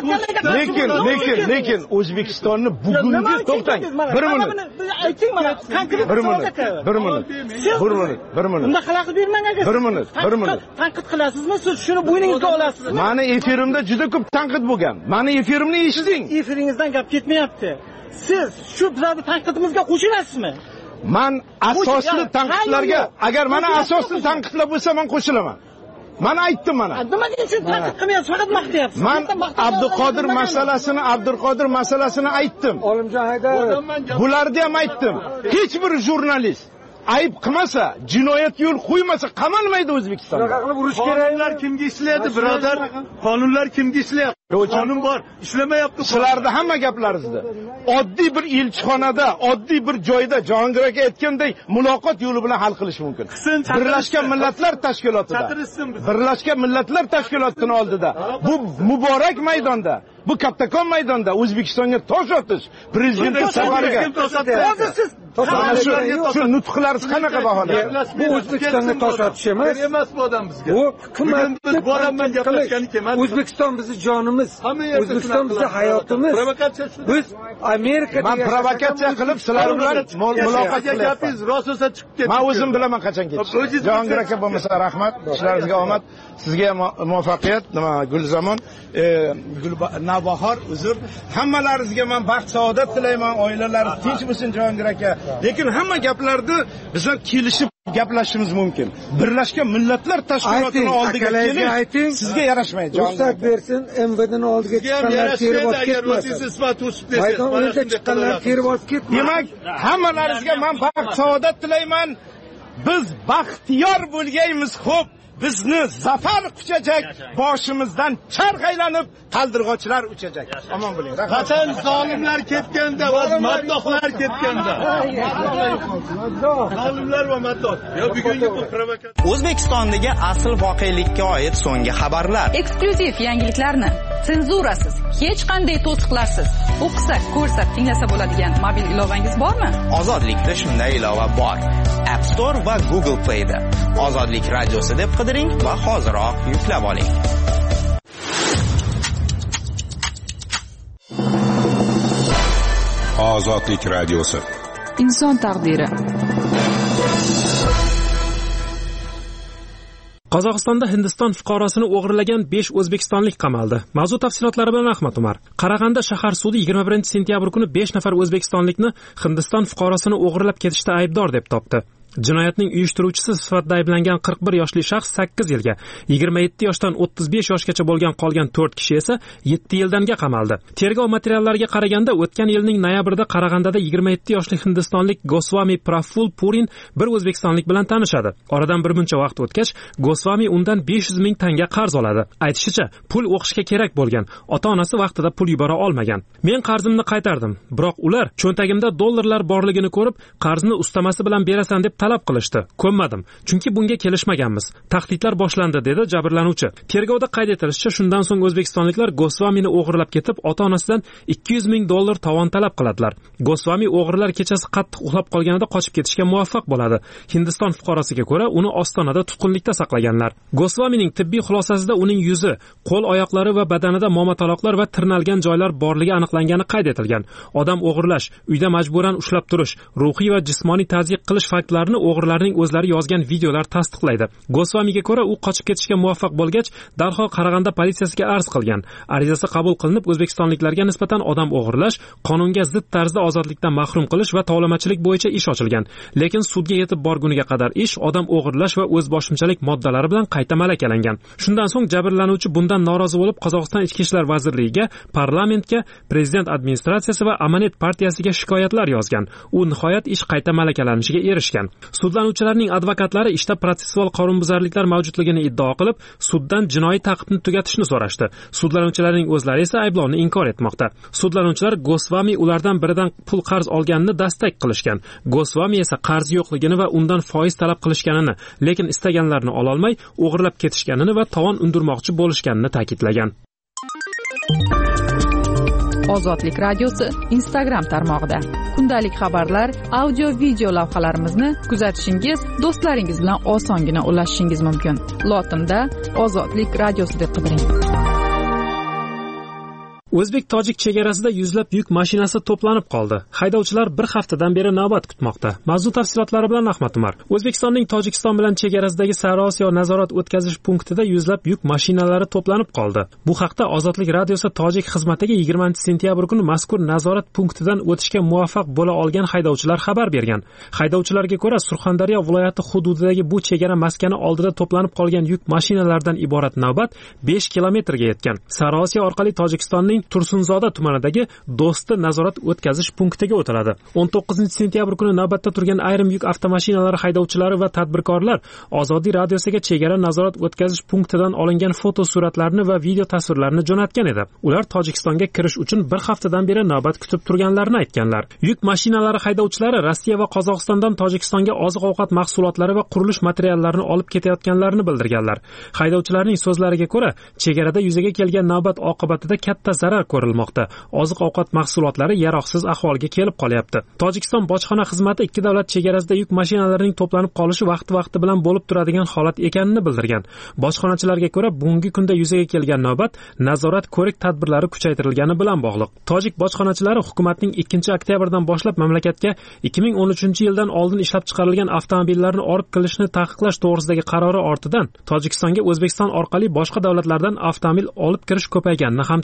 Lekin, lekin, lekin O'zbekistonni bugungi to'xtang. Bir minut. Ayting mana konkret bir minut. Bir minut. Bir minut. Bir minut. Unda xalaqit bermang agar. Bir minut. Bir minut. Tanqid qilasizmi? Siz shuni bo'yningizga olasizmi? Mani efirimda juda ko'p tanqid bo'lgan. Mani efirimni eshiting. Efiringizdan gap ketmayapti. Siz shu bizning tanqidimizga qo'shilasizmi? Men asosli tanqidlarga, agar mana asosli tanqidlar bo'lsa, men qo'shilaman. Mana aytdim mana. Nima uchun tanqid qilmayapsiz? Faqat maqtayapsiz. Men Abduqodir masalasini, Abduqodir masalasini aytdim. Olimjon Haydarov. Bularni ham aytdim. Hech bir jurnalist ayb qilmasa, jinoyat yo'l qo'ymasa qamalmaydi O'zbekistonda. Shunaqa qilib urush kerak. Qonunlar kimga ishlaydi, birodar? Qonunlar kimga ishlayapti? Qonun bor, ishlamayapti. Sizlarda hamma gaplaringizda oddiy bir elchixonada, oddiy bir joyda Jahongir aka aytganday muloqot yo'li bilan hal qilish mumkin. Birlashgan Millatlar Tashkilotida. Birlashgan Millatlar Tashkilotining oldida, bu muborak maydonda, bu kattakon maydonda O'zbekistonga tosh otish prezident safariga. Hozir siz shu nutqlaringiz qanaqa baholaysiz? Bu O'zbekistonga tosh otish emas. Emas bu odam bizga. Bu hukumat biz boraman gaplashgani kelmadik. O'zbekiston bizning jonimiz. O'zbekiston bizning hayotimiz. Provokatsiya shu. Biz Amerikada men provokatsiya qilib sizlar bilan muloqot qilyapman. Rosa chiqib ketdi. Men o'zim bilaman qachon ketdi. Jahongir aka bo'lmasa rahmat, ishlaringizga omad, sizga muvaffaqiyat, nima Gulzamon, Navbahor, uzr. Hammalaringizga men baxt, saodat tilayman, oilalaringiz tinch bo'lsin Jahongir aka. Lekin hamma gaplarni bizlar kelishib gaplashishimiz mumkin. Birlashgan Millatlar Tashkilotining oldiga kelib, sizga yarashmaydi. Ruxsat bersin, M V D'ning oldiga chiqqanlar terib olib ketmasin. Maydon o'yinida chiqqanlar terib olib ketmasin. Demak, hammalaringizga men baxt, saodat tilayman. Biz baxtiyor bo'lgaymiz, xo'p. bizni zafar quchajak, boshimizdan charx aylanib qaldirg'ochlar uchajak. Omon bo'ling. Vatan zolimlar ketganda va maddohlar ketganda. Zolimlar va maddoh. Yo bugungi bu provokatsiya. O'zbekistondagi asl voqelikka oid so'nggi xabarlar. Eksklyuziv yangiliklarni senzurasiz, hech qanday to'siqlarsiz o'qisa, ko'rsa, tinglasa bo'ladigan mobil ilovangiz bormi? Ozodlikda shunday ilova bor. App Store va Google Play da. Ozodlik radiosi deb qidiring va hoziroq yuklab oling. Ozodlik radiosi. Inson taqdiri. Qozog'istonda Hindiston fuqarosini o'g'irlagan besh o'zbekistonlik qamaldi. Mavzu tafsilotlari bilan Ahmad Umar. Qarag'anda shahar sudi yigirma birinchi sentyabr kuni besh nafar o'zbekistonlikni Hindiston fuqarosini o'g'irlab ketishda aybdor deb topdi. Jinoyatning uyushtiruvchisi sifatida ayblangan qirq bir yoshli shaxs sakkiz yilga, yigirma yetti yoshdan o'ttiz besh yoshgacha bo'lgan qolgan to'rt kishi esa yetti yildanga qamaldi. Tergov materiallariga qaraganda o'tgan yilning noyabrida Qarag'andada yigirma yetti yoshli hindistonlik Goswami Praful Purin bir o'zbekistonlik bilan tanishadi. Oradan bir muncha vaqt o'tgach, Goswami undan besh yuz ming tanga qarz oladi. Aytishicha, pul o'qishga kerak bo'lgan. Ota-onasi vaqtida pul yubora olmagan. Men qarzimni qaytardim, biroq ular cho'ntagimda dollarlar borligini ko'rib, qarzni ustamasi bilan berasan deb talab qilishdi. Ko'nmadim, chunki bunga kelishmaganmiz. Tahdidlar boshlandi, dedi jabrlanuvchi. Tergovda qayd etilishicha, shundan so'ng o'zbekistonliklar Goswamini o'g'irlab ketib, ota-onasidan ikki yuz ming dollar tovon talab qiladilar. Goswami o'g'irlar kechasi qattiq uxlab qolganida qochib ketishga muvaffaq bo'ladi. Hindiston fuqarosiga ko'ra, uni ostonada tutqunlikda saqlaganlar. Goswamining tibbiy xulosasida uning yuzi, qo'l oyoqlari va badanida momataloqlar va tirnalgan joylar borligi aniqlangani qayd etilgan. Odam o'g'irlash, uyda majburan ushlab turish, ruhiy va jismoniy tazyiq qilish faktlarini o'g'irlarning o'zlari yozgan videolar tasdiqlaydi. Goswamiga ko'ra, u qochib ketishga muvaffaq bo'lgach, darhol Qarag'anda politsiyasiga arz qilgan. Arizasi qabul qilinib, o'zbekistonliklarga nisbatan odam o'g'irlash, qonunga zid tarzda ozodlikdan mahrum qilish va tovlamachilik bo'yicha ish ochilgan. Lekin sudga yetib borguniga qadar ish odam o'g'irlash va o'zboshimchalik moddalari bilan qayta malakalangan. Shundan so'ng jabrlanuvchi bundan norozi bo'lib, Qozog'iston Ichki ishlar vazirligiga, parlamentga, prezident administratsiyasi va Amanet partiyasiga shikoyatlar yozgan. U nihoyat ish qayta malakalanishiga erishgan. Sudlanuvchilarning advokatlari ishda protsessual qonunbuzarliklar mavjudligini iddao qilib, suddan jinoiy ta'qibni tugatishni so'rashdi. Sudlanuvchilarning o'zlari esa ayblovni inkor etmoqda. Sudlanuvchilar Goswami ulardan biridan pul qarz olganini dastak qilishgan. Goswami esa qarz yo'qligini va undan foiz talab qilishganini, lekin istaganlarini ola olmay o'g'irlab ketishganini va tovon undirmoqchi bo'lishganini ta'kidlagan. Ozodlik radiosi Instagram tarmog'ida kundalik xabarlar, audio video lavhalarimizni kuzatishingiz, do'stlaringiz bilan osongina ulashishingiz mumkin. Lotinda Ozodlik radiosi deb qidiring. O'zbek-tojik chegarasida yuzlab yuk mashinasi to'planib qoldi. Haydovchilar bir haftadan beri navbat kutmoqda. Mavzu tafsilotlari bilan Ahmad Umar. O'zbekistonning Tojikiston bilan chegarasidagi Sariosiyo nazorat o'tkazish punktida yuzlab yuk mashinalari to'planib qoldi. Bu haqda Ozodlik radiosi tojik xizmatiga yigirmanchi sentyabr kuni mazkur nazorat punktidan o'tishga muvaffaq bo'la olgan haydovchilar xabar bergan. Haydovchilarga ko'ra, Surxondaryo viloyati hududidagi bu chegara maskani oldida to'planib qolgan yuk mashinalaridan iborat navbat besh kilometrga yetgan. Sariosiyo orqali Tojikistonning Tursunzoda tumanidagi Do'sti nazorat o'tkazish punktiga o'tiladi. o'n to'qqizinchi sentyabr kuni navbatda turgan ayrim yuk avtomashinalari haydovchilari va tadbirkorlar Ozodiy radiosiga chegara nazorat o'tkazish punktidan olingan foto suratlarni va video tasvirlarni jo'natgan edi. Ular Tojikistonga kirish uchun bir haftadan beri navbat kutib turganlarini aytganlar. Yuk mashinalari haydovchilari Rossiya va Qozog'istondan Tojikistonga oziq-ovqat mahsulotlari va qurilish materiallarini olib ketayotganlarini bildirganlar. Haydovchilarning so'zlariga ko'ra, chegarada yuzaga kelgan navbat oqibatida katta zarar ko'rilmoqda. Oziq-ovqat mahsulotlari yaroqsiz ahvolga kelib qolyapti. Tojikiston bojxona xizmati ikki davlat chegarasida yuk mashinalarining to'planib qolishi vaqti-vaqti bilan bo'lib turadigan holat ekanini bildirgan. Bojxonachilarga ko'ra, bugungi kunda yuzaga kelgan navbat nazorat ko'rik tadbirlari kuchaytirilgani bilan bog'liq. Tojik bojxonachilari hukumatning ikkinchi oktyabrdan boshlab mamlakatga ikki ming o'n uchinchi yildan oldin ishlab chiqarilgan avtomobillarni olib kelishni taqiqlash to'g'risidagi qarori ortidan Tojikistonga O'zbekiston orqali boshqa davlatlardan avtomobil olib kirish ko'payganini ham ta'kidladi.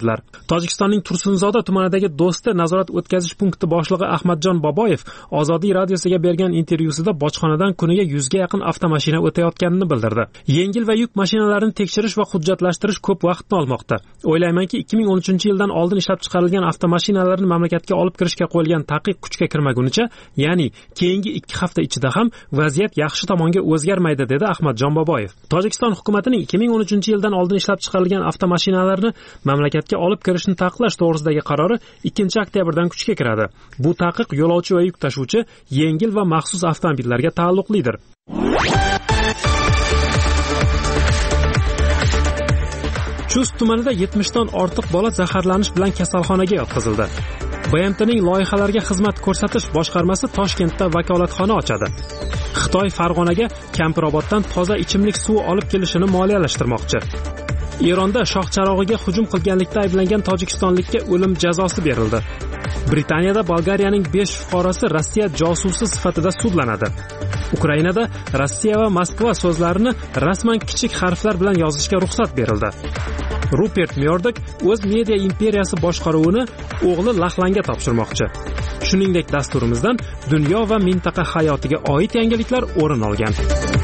bildirdilar. Tojikistonning Tursunzoda tumanidagi Do'sti nazorat o'tkazish punkti boshlig'i Ahmadjon Boboyev Ozodiy radiosiga bergan intervyusida bojxonadan kuniga yuzga yaqin avtomashina o'tayotganini bildirdi. Yengil va yuk mashinalarini tekshirish va hujjatlashtirish ko'p vaqtni olmoqda. O'ylaymanki, ikki ming o'n uchinchi yildan oldin ishlab chiqarilgan avtomashinalarni mamlakatga olib kirishga qo'yilgan taqiq kuchga kirmagunicha, ya'ni keyingi ikki hafta ichida ham vaziyat yaxshi tomonga o'zgarmaydi, dedi Ahmadjon Boboyev. Tojikiston hukumatining ikki ming o'n uchinchi yildan oldin ishlab chiqarilgan avtomashinalarni mamlakatga olib kirishni taqiqlash to'g'risidagi qarori ikkinchi oktyabrdan kuchga kiradi. Bu taqiq yo'lovchi va yuk tashuvchi yengil va maxsus avtomobillarga taalluqlidir. Chust tumanida yetmishdan ortiq bola zaharlanish bilan kasalxonaga yotqizildi. B M T'ning loyihalarga xizmat ko'rsatish boshqarmasi Toshkentda vakolatxona ochadi. Xitoy Farg'onaga Kampiroboddan toza ichimlik suvi olib kelishini moliyalashtirmoqchi. Eronda shoh charog'iga hujum qilganlikda ayblangan tojikistonlikka o'lim jazosi berildi. Britaniyada Bolgariyaning besh fuqarosi Rossiya josusi sifatida sudlanadi. Ukrainada Rossiya va Moskva so'zlarini rasman kichik harflar bilan yozishga ruxsat berildi. Rupert Murdoch o'z media imperiyasi boshqaruvini o'g'li Lahlanga topshirmoqchi. Shuningdek, dasturimizdan dunyo va mintaqa hayotiga oid yangiliklar o'rin olgan.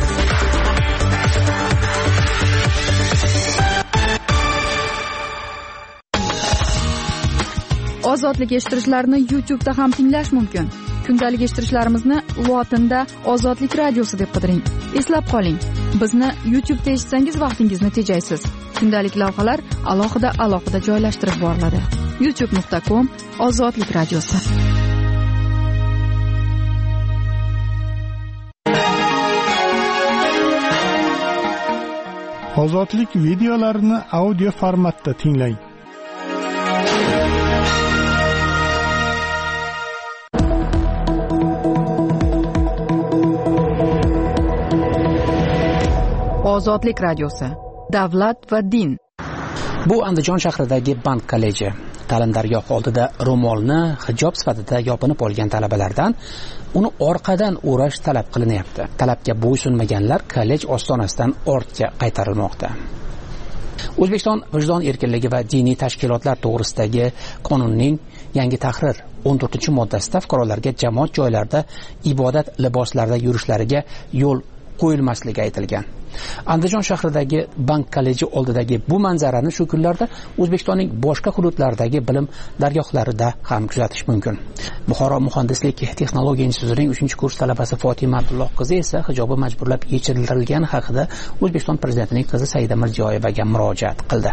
Ozodlik eshittirishlarni YouTube'da ham tinglash mumkin. Kundalik eshittirishlarimizni lotinda Ozodlik radiosi deb qidiring. Eslab qoling, bizni YouTube'da eshitsangiz vaqtingizni tejaysiz. Kundalik lavhalar alohida alohida joylashtirib boriladi. youtube nuqta com Ozodlik radiosi. Ozodlik videolarini audio formatda tinglang. Ozodlik radiosi. Davlat va din. Bu Andijon shahridagi Bank kolleji. Ta'lim dargohi oldida ro'molni hijob sifatida yopinib olgan talabalardan uni orqadan o'rash talab qilinyapti. Talabga bo'ysunmaganlar kollej ostonasidan ortga qaytarilmoqda. O'zbekiston vijdon erkinligi va diniy tashkilotlar to'g'risidagi qonunning yangi tahrir o'n to'rtinchi moddasida fuqarolarga jamoat joylarida ibodat liboslarida yurishlariga yo'l qo'yilmasligi aytilgan. Andijon shahridagi Bank kolleji oldidagi bu manzarani shu kunlarda O'zbekistonning boshqa hududlaridagi bilim dargohlarida ham kuzatish mumkin. Buxoro muhandislik texnologiya institutining uchinchi kurs talabasi Fotima Abdulloh qizi esa hijobi majburlab yechirilgani haqida O'zbekiston prezidentining qizi Saida Mirziyoyevaga murojaat qildi.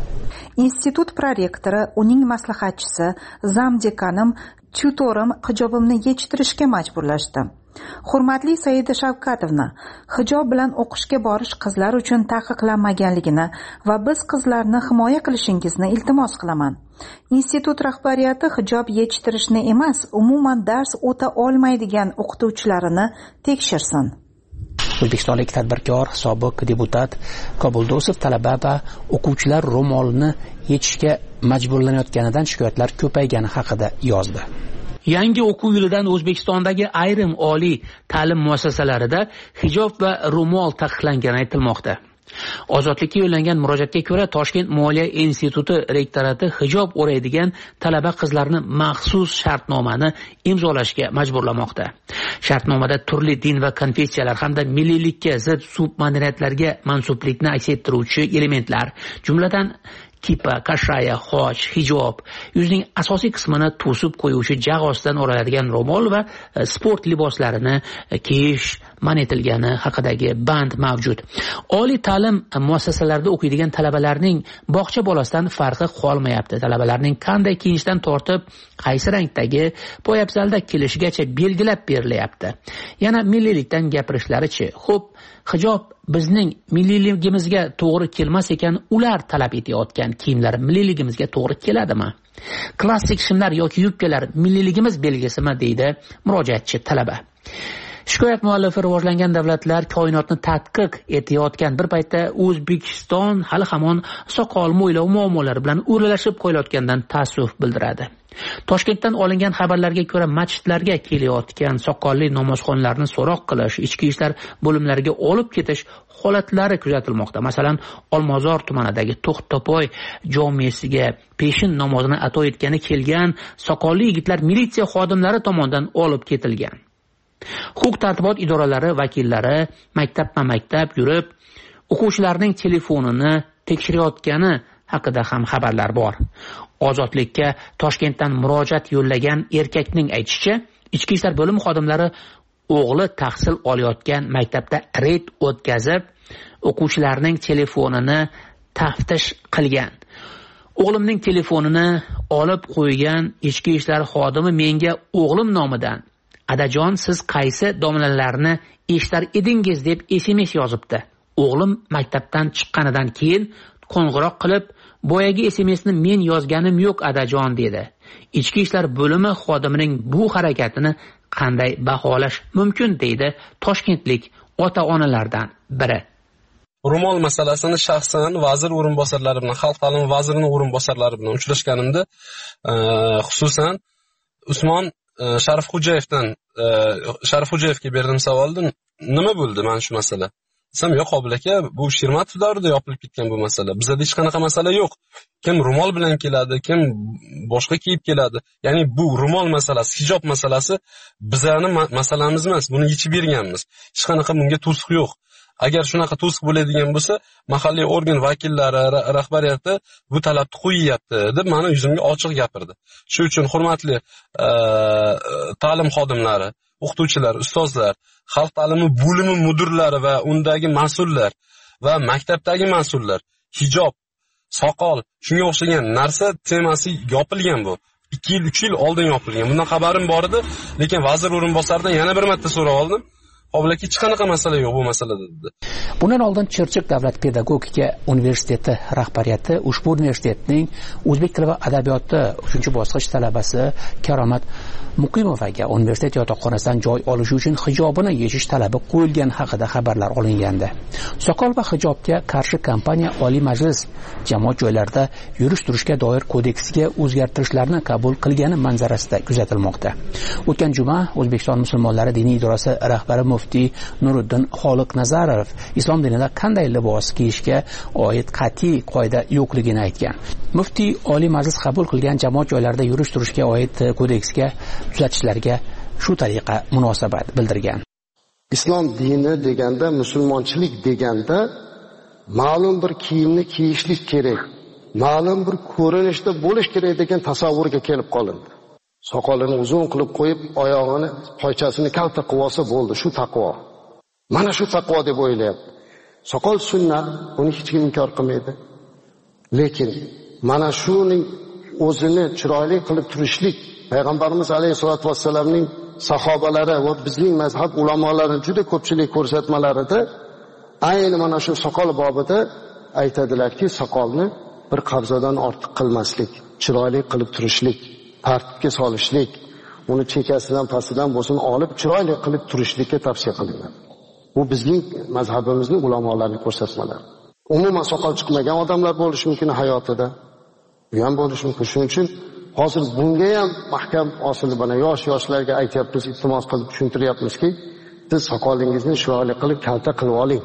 Institut prorektori, uning maslahatchisi, zamdekanim, tutorim hijobimni yechtirishga majburlashdi. Hurmatli Saida Shavkatovna, hijob bilan o'qishga borish qizlar uchun taqiqlanmaganligini va biz qizlarni himoya qilishingizni iltimos qilaman. Institut rahbariyati hijob yechtirishni emas, umuman dars o'ta olmaydigan o'qituvchilarini tekshirsin. O'zbekistonlik tadbirkor, sobiq deputat Kobuldosov talaba va o'quvchilar ro'molni yechishga majburlanayotganidan shikoyatlar ko'paygani haqida yozdi. Yangi o'quv yilidan O'zbekistondagi ayrim oliy ta'lim muassasalarida hijob va ro'mol taqiqlangani aytilmoqda. Ozodlikka yo'llangan murojaatga ko'ra, Toshkent Moliya instituti rektorati hijob o'raydigan talaba qizlarni maxsus shartnomani imzolashga majburlamoqda. Shartnomada turli din va konfessiyalar hamda milliylikka zid submadaniyatlarga mansublikni aks ettiruvchi elementlar, jumladan kipa, kashaya, xoch, hijob, yuzning asosiy qismini to'sib qo'yuvchi jag' ostidan o'raladigan ro'mol va sport liboslarini kiyish man etilgani haqidagi band mavjud. Oliy ta'lim muassasalarida o'qiydigan talabalarning bog'cha bolasidan farqi qolmayapti. Talabalarning qanday kiyinishdan tortib, qaysi rangdagi poyabzalda kelishigacha belgilab berilyapti. Yana milliylikdan gapirishlarichi, xo'p, hijob bizning milliyligimizga to'g'ri kelmas ekan, ular talab etayotgan kiyimlar milliyligimizga to'g'ri keladimi? Klassik shimlar yoki yubkalar milliyligimiz belgisimi, deydi murojaatchi talaba. Shikoyat muallifi rivojlangan davlatlar koinotni tadqiq etayotgan bir paytda O'zbekiston hali hamon soqol mo'ylov muammolari bilan o'ralashib qo'yilayotgandan ta'assuf bildiradi. Toshkentdan olingan xabarlarga ko'ra, masjidlarga kelayotgan soqolli namozxonlarni so'roq qilish, ichki ishlar bo'limlariga olib ketish holatlari kuzatilmoqda. Masalan, Olmazor tumanidagi To'xtapoy jomesiga peshin namozini ado etgani kelgan soqolli yigitlar militsiya xodimlari tomonidan olib ketilgan. Huquq tartibot idoralari vakillari maktabma-maktab yurib, o'quvchilarning telefonini tekshirayotgani haqida ham xabarlar bor. Ozodlikka Toshkentdan murojaat yo'llagan erkakning aytishicha, ichki ishlar bo'limi xodimlari o'g'li tahsil olayotgan maktabda reyd o'tkazib, o'quvchilarning telefonini taftish qilgan. O'g'limning telefonini olib qo'ygan ichki ishlar xodimi menga o'g'lim nomidan "Adajon, siz qaysi domlalarni eshitar edingiz?" deb S M S yozibdi. O'g'lim maktabdan chiqqanidan keyin qo'ng'iroq qilib, "Boyagi S M Sni men yozganim yo'q, Adajon" dedi. Ichki ishlar bo'limi xodimining bu harakatini qanday baholash mumkin, deydi toshkentlik ota-onalardan biri. Ro'mol masalasini shaxsan vazir o'rinbosarlari bilan, xalq ta'limi vazirining o'rinbosarlari bilan uchrashganimda, xususan Usmon Sharifxo'jayevdan Sharifxo'jayevga berdim savolni, nima bo'ldi mana shu masala? Desam, yo'q Qobil aka, bu Shermatov davrida yopilib ketgan bu masala. Bizda hech qanaqa masala yo'q. Kim ro'mol bilan keladi, kim boshqa kiyib keladi. Ya'ni bu ro'mol masalasi, hijob masalasi bizlarning masalamiz emas. Buni yechib berganmiz. Hech qanaqa bunga to'siq yo'q. Agar shunaqa to'siq bo'ladigan bo'lsa, mahalliy organ vakillari, rahbariyati bu talabni qo'yyapti deb meni yuzimga ochiq gapirdi. Shu uchun hurmatli ta'lim xodimlari, o'qituvchilar, ustozlar, xalq ta'limi bo'limi mudirlari va undagi mas'ullar va maktabdagi mas'ullar, hijob, soqol, shunga o'xshagan narsa temasi yopilgan bu. ikki yil, uch yil oldin yopilgan. Bundan xabarim bor edi, lekin vazir o'rinbosaridan yana bir marta so'rab oldim. Qobilaki hech qanaqa masala yo'q bu masalada dedi. Bundan oldin Chirchiq davlat pedagogika universiteti rahbariyati ushbu universitetning o'zbek tili va adabiyoti uchinchi bosqich talabasi Karomat Muqimovaga universitet yotoqxonasidan joy olish uchun hijobini yechish talabi qo'yilgani haqida xabarlar olingandi. Soqol va hijobga qarshi kampaniya Oliy Majlis jamoat joylarida yurish-turishga doir kodeksiga o'zgartirishlarni qabul qilgani manzarasida kuzatilmoqda. O'tgan juma O'zbekiston musulmonlari diniy idorasi rahbari muftiy Nuriddin Xoliqnazarov islom dinida qanday libos kiyishga oid qat'iy qoida yo'qligini aytgan. Muftiy Oliy Majlis qabul qilgan jamoat joylarida yurish-turishga oid kodeksga tuzatishlarga shu tariqa munosabat bildirgan. Islom dini deganda, musulmonchilik deganda ma'lum bir kiyimni kiyishlik kerak, ma'lum bir ko'rinishda bo'lish kerak degan tasavvurga kelib qolindi. Soqolini uzun qilib qo'yib, oyog'ini, poychasini kalta qilib olsa bo'ldi, shu taqvo. Mana shu taqvo deb o'ylayapti. Soqol sunnat, buni hech kim inkor qilmaydi. Lekin mana shuning o'zini chiroyli qilib turishlik Payg'ambarimiz alayhisolatu vassalamning sahobalari va bizning mazhab ulamolarining juda ko'pchilik ko'rsatmalarida ayni mana shu soqol bobida aytadilarki, soqolni bir qabzadan ortiq qilmaslik, chiroyli qilib turishlik, tartibga solishlik, uni chekkasidan pastidan bo'lsin olib chiroyli qilib turishlikka tavsiya qilinadi. Bu bizning mazhabimizning ulamolarining ko'rsatmalari. Umuman soqol chiqmagan odamlar bo'lishi mumkin hayotida. Bu ham bo'lishi mumkin. Shuning uchun hozir bunga ham mahkam osilib, mana yosh-yoshlarga aytyapmiz, iltimos qilib tushuntiryapmizki, siz soqolingizni chiroyli qilib kalta qilib oling.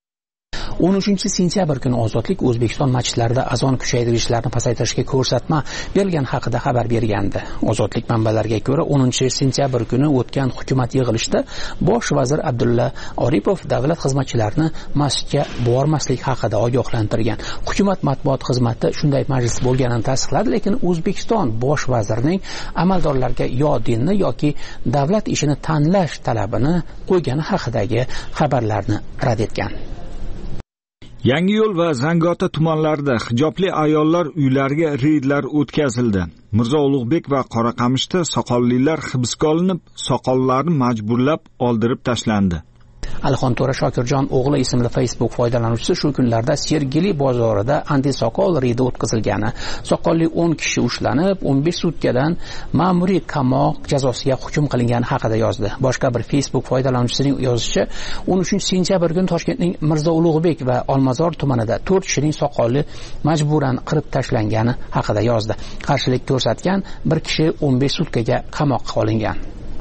o'n uchinchi sentyabr kuni Ozodlik O'zbekiston masjidlarida azon kuchaytirishlarni pasaytirishga ko'rsatma berilgani haqida xabar bergandi. Ozodlik manbalariga ko'ra, o'ninchi sentyabr kuni o'tgan hukumat yig'ilishida bosh vazir Abdulla Oripov davlat xizmatchilarini masjidga bormaslik haqida ogohlantirgan. Hukumat matbuot xizmati shunday majlis bo'lganini tasdiqladi, lekin O'zbekiston bosh vazirining amaldorlarga yo dinni yoki davlat ishini tanlash talabini qo'ygani haqidagi xabarlarni rad etgan. Yangiyo'l va Zangiota tumanlarida hijobli ayollar uylariga reydlar o'tkazildi. Mirzo Ulug'bek va Qoraqamishda soqollilar hibsga olinib, soqollarini majburlab oldirib tashlandi. Alixon To'ra Shokirjon o'g'li ismli Facebook foydalanuvchisi shu kunlarda Sergeli bozorida antisoqol reydi o'tkazilgani, soqolli o'n kishi ushlanib, o'n besh sutkadan ma'muriy qamoq jazosiga hukm qilingani haqida yozdi. Boshqa bir Facebook foydalanuvchisining yozishicha, o'n uchinchi sentyabr kuni Toshkentning Mirzo Ulug'bek va Olmazor tumanida to'rt kishining soqoli majburan qirib tashlangani haqida yozdi. Qarshilik ko'rsatgan bir kishi o'n besh sutkaga qamoqqa olingan.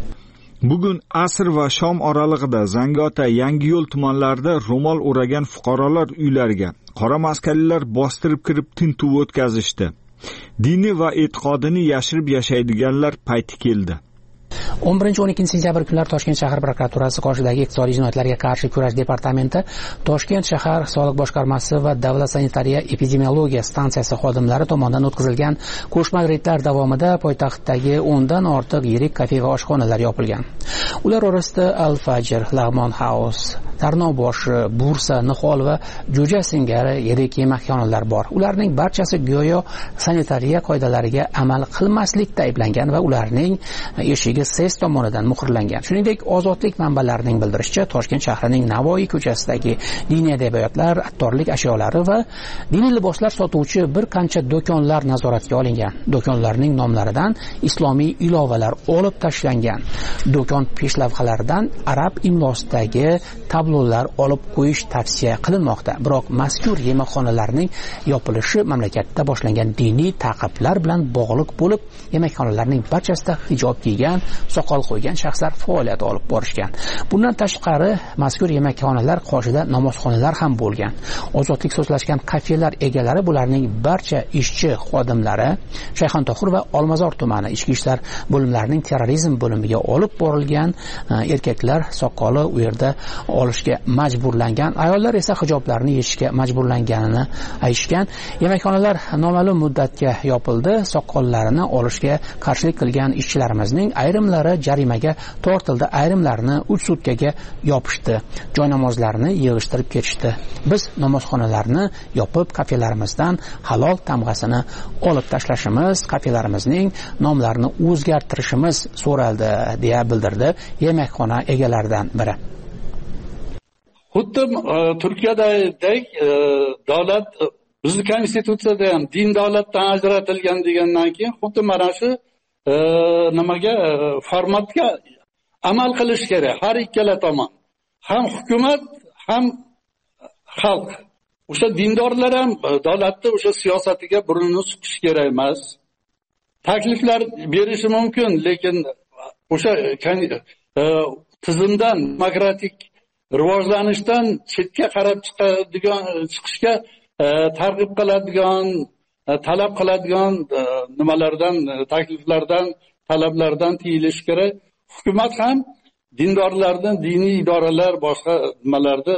Bugun asr va shom oralig'ida Zangiota, Yangiyo'l tumanlarida ro'mol o'ragan fuqarolar uylariga qora maskallar bostirib kirib tintuv o'tkazishdi. Dini va e'tiqodini yashirib yashaydiganlar payti keldi. o'n birinchi o'n ikkinchi sentyabr kunlari Toshkent shahar prokuraturasi qoshidagi iqtisodiy jinoyatlarga qarshi kurash departamenti Toshkent shahar soliq boshqarmasi va davlat sanitariya epidemiologiya stansiyasi xodimlari tomonidan o'tkazilgan qo'shma reydlar davomida poytaxtdagi o'ndan ortiq yirik kafe va oshxonalar yopilgan. Ular orasida Al-Fajr, Lag'mon House, Tarnovboshi, Bursa, Nihol va Jo'ja singari yirik yemakxonalar bor. Ularning barchasi go'yo sanitariya qoidalariga amal qilmaslikda ayblangan va ularning eshigi S tomonidan muhrlangan. Shuningdek, Ozodlik manbalarining bildirishicha, Toshkent shahrining Navoiy ko'chasidagi diniy adabiyotlar, attorlik ashyolari va diniy liboslar sotuvchi bir qancha do'konlar nazoratga olingan. Do'konlarning nomlaridan islomiy ilovalar olib tashlangan. Do'kon peshlavhalaridan arab imlosidagi tablolar olib qo'yish tavsiya qilinmoqda. Biroq mazkur yemakxonalarning yopilishi mamlakatda boshlangan diniy ta'qiblar bilan bog'liq bo'lib, yemakxonalarning barchasida hijob kiygan, soqol qo'ygan shaxslar faoliyat olib borishgan. Bundan tashqari, mazkur yemakxonalar qoshida namozxonalar ham bo'lgan. Ozodlik so'zlashgan kafelar egalari bularning barcha ishchi xodimlari Shayxontohur va Olmazor tumani ichki ishlar bo'limlarining terrorizm bo'limiga olib borilgan. Erkaklar soqoli u yerda olishga majburlangan, ayollar esa hijoblarini yechishga majburlanganini aytishgan. Yemakxonalar noma'lum muddatga yopildi. Soqollarini olishga qarshilik qilgan ishchilarimizning ayrimlari jarimaga tortildi, ayrimlarini uch sutkaga yopishdi. Joy namozlarini yig'ishtirib ketishdi. Biz namozxonalarni yopib, kafelarimizdan halol tamg'asini olib tashlashimiz, kafelarimizning nomlarini o'zgartirishimiz so'raldi, deya bildirdi yemakxona egalaridan biri. Xuddi Turkiyadagi davlat bizning konstitutsiyada ham din davlatdan ajratilgan degandan keyin xuddi mana shu nimaga formatga amal qilish kerak har ikkala tomon, ham hukumat ham xalq. O'sha dindorlar ham davlatda o'sha siyosatiga burnini suqish kerak emas. Takliflar berishi mumkin, lekin o'sha tizimdan, demokratik rivojlanishdan chetga qarab chiqadigan chiqishga targ'ib qiladigan, talab qiladigan nimalardan, takliflardan, talablardan tiyilish kerak. Hukumat ham dindorlardan, diniy idoralar, boshqa nimalarda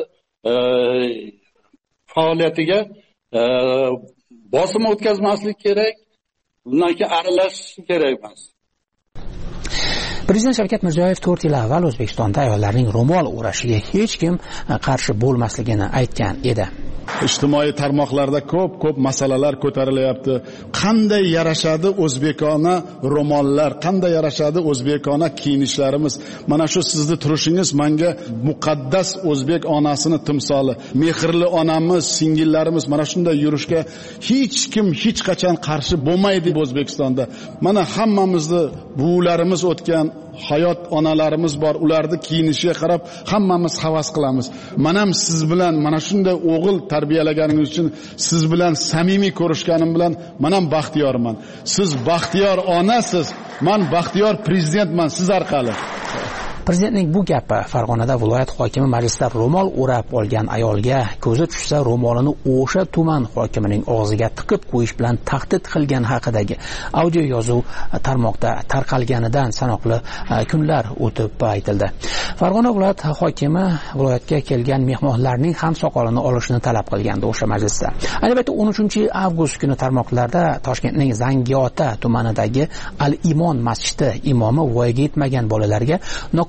faoliyatiga bosim o'tkazmaslik kerak, bundan keyin aralashish kerak emas. Prezident Shavkat Mirziyoyev to'rt yil avval O'zbekistonda ayollarning ro'mol o'rashiga hech kim qarshi bo'lmasligini aytgan edi. Ijtimoiy tarmoqlarda ko'p-ko'p masalalar ko'tarilyapti. Qanday yarashadi o'zbekona ro'mollar, qanday yarashadi o'zbekona kiyinishlarimiz. Mana shu sizni turishingiz menga muqaddas o'zbek onasini timsoli. Mehrli onamiz, singillarimiz mana shunday yurishga hech kim hech qachon qarshi bo'lmaydi O'zbekistonda. Mana hammamizni buvilarimiz o'tgan hayot onalarimiz bor, ularni kiyinishiga qarab hammamiz havas qilamiz. Men ham siz bilan mana shunday o'g'il tarbiyalaganingiz uchun siz bilan samimiy ko'rishganim bilan men ham baxtiyorman. Siz baxtiyor onasiz, men baxtiyor prezidentman siz orqali. Prezidentning bu gapi Farg'onada viloyat hokimi majlisda ro'mol o'rab olgan ayolga ko'zi tushsa ro'molini o'sha tuman hokimining og'ziga tiqib qo'yish bilan tahdid qilgan haqidagi audio yozuv tarmoqda tarqalganidan sanoqli kunlar o'tib aytildi. Farg'ona viloyat hokimi viloyatga kelgan mehmonlarning ham soqolini olishni talab qilgandi o'sha majlisda. Albatta o'n uchinchi avgust kuni tarmoqlarda Toshkentning Zangiota tumanidagi Al-Imon masjidi imomi voyaga yetmagan bolalarga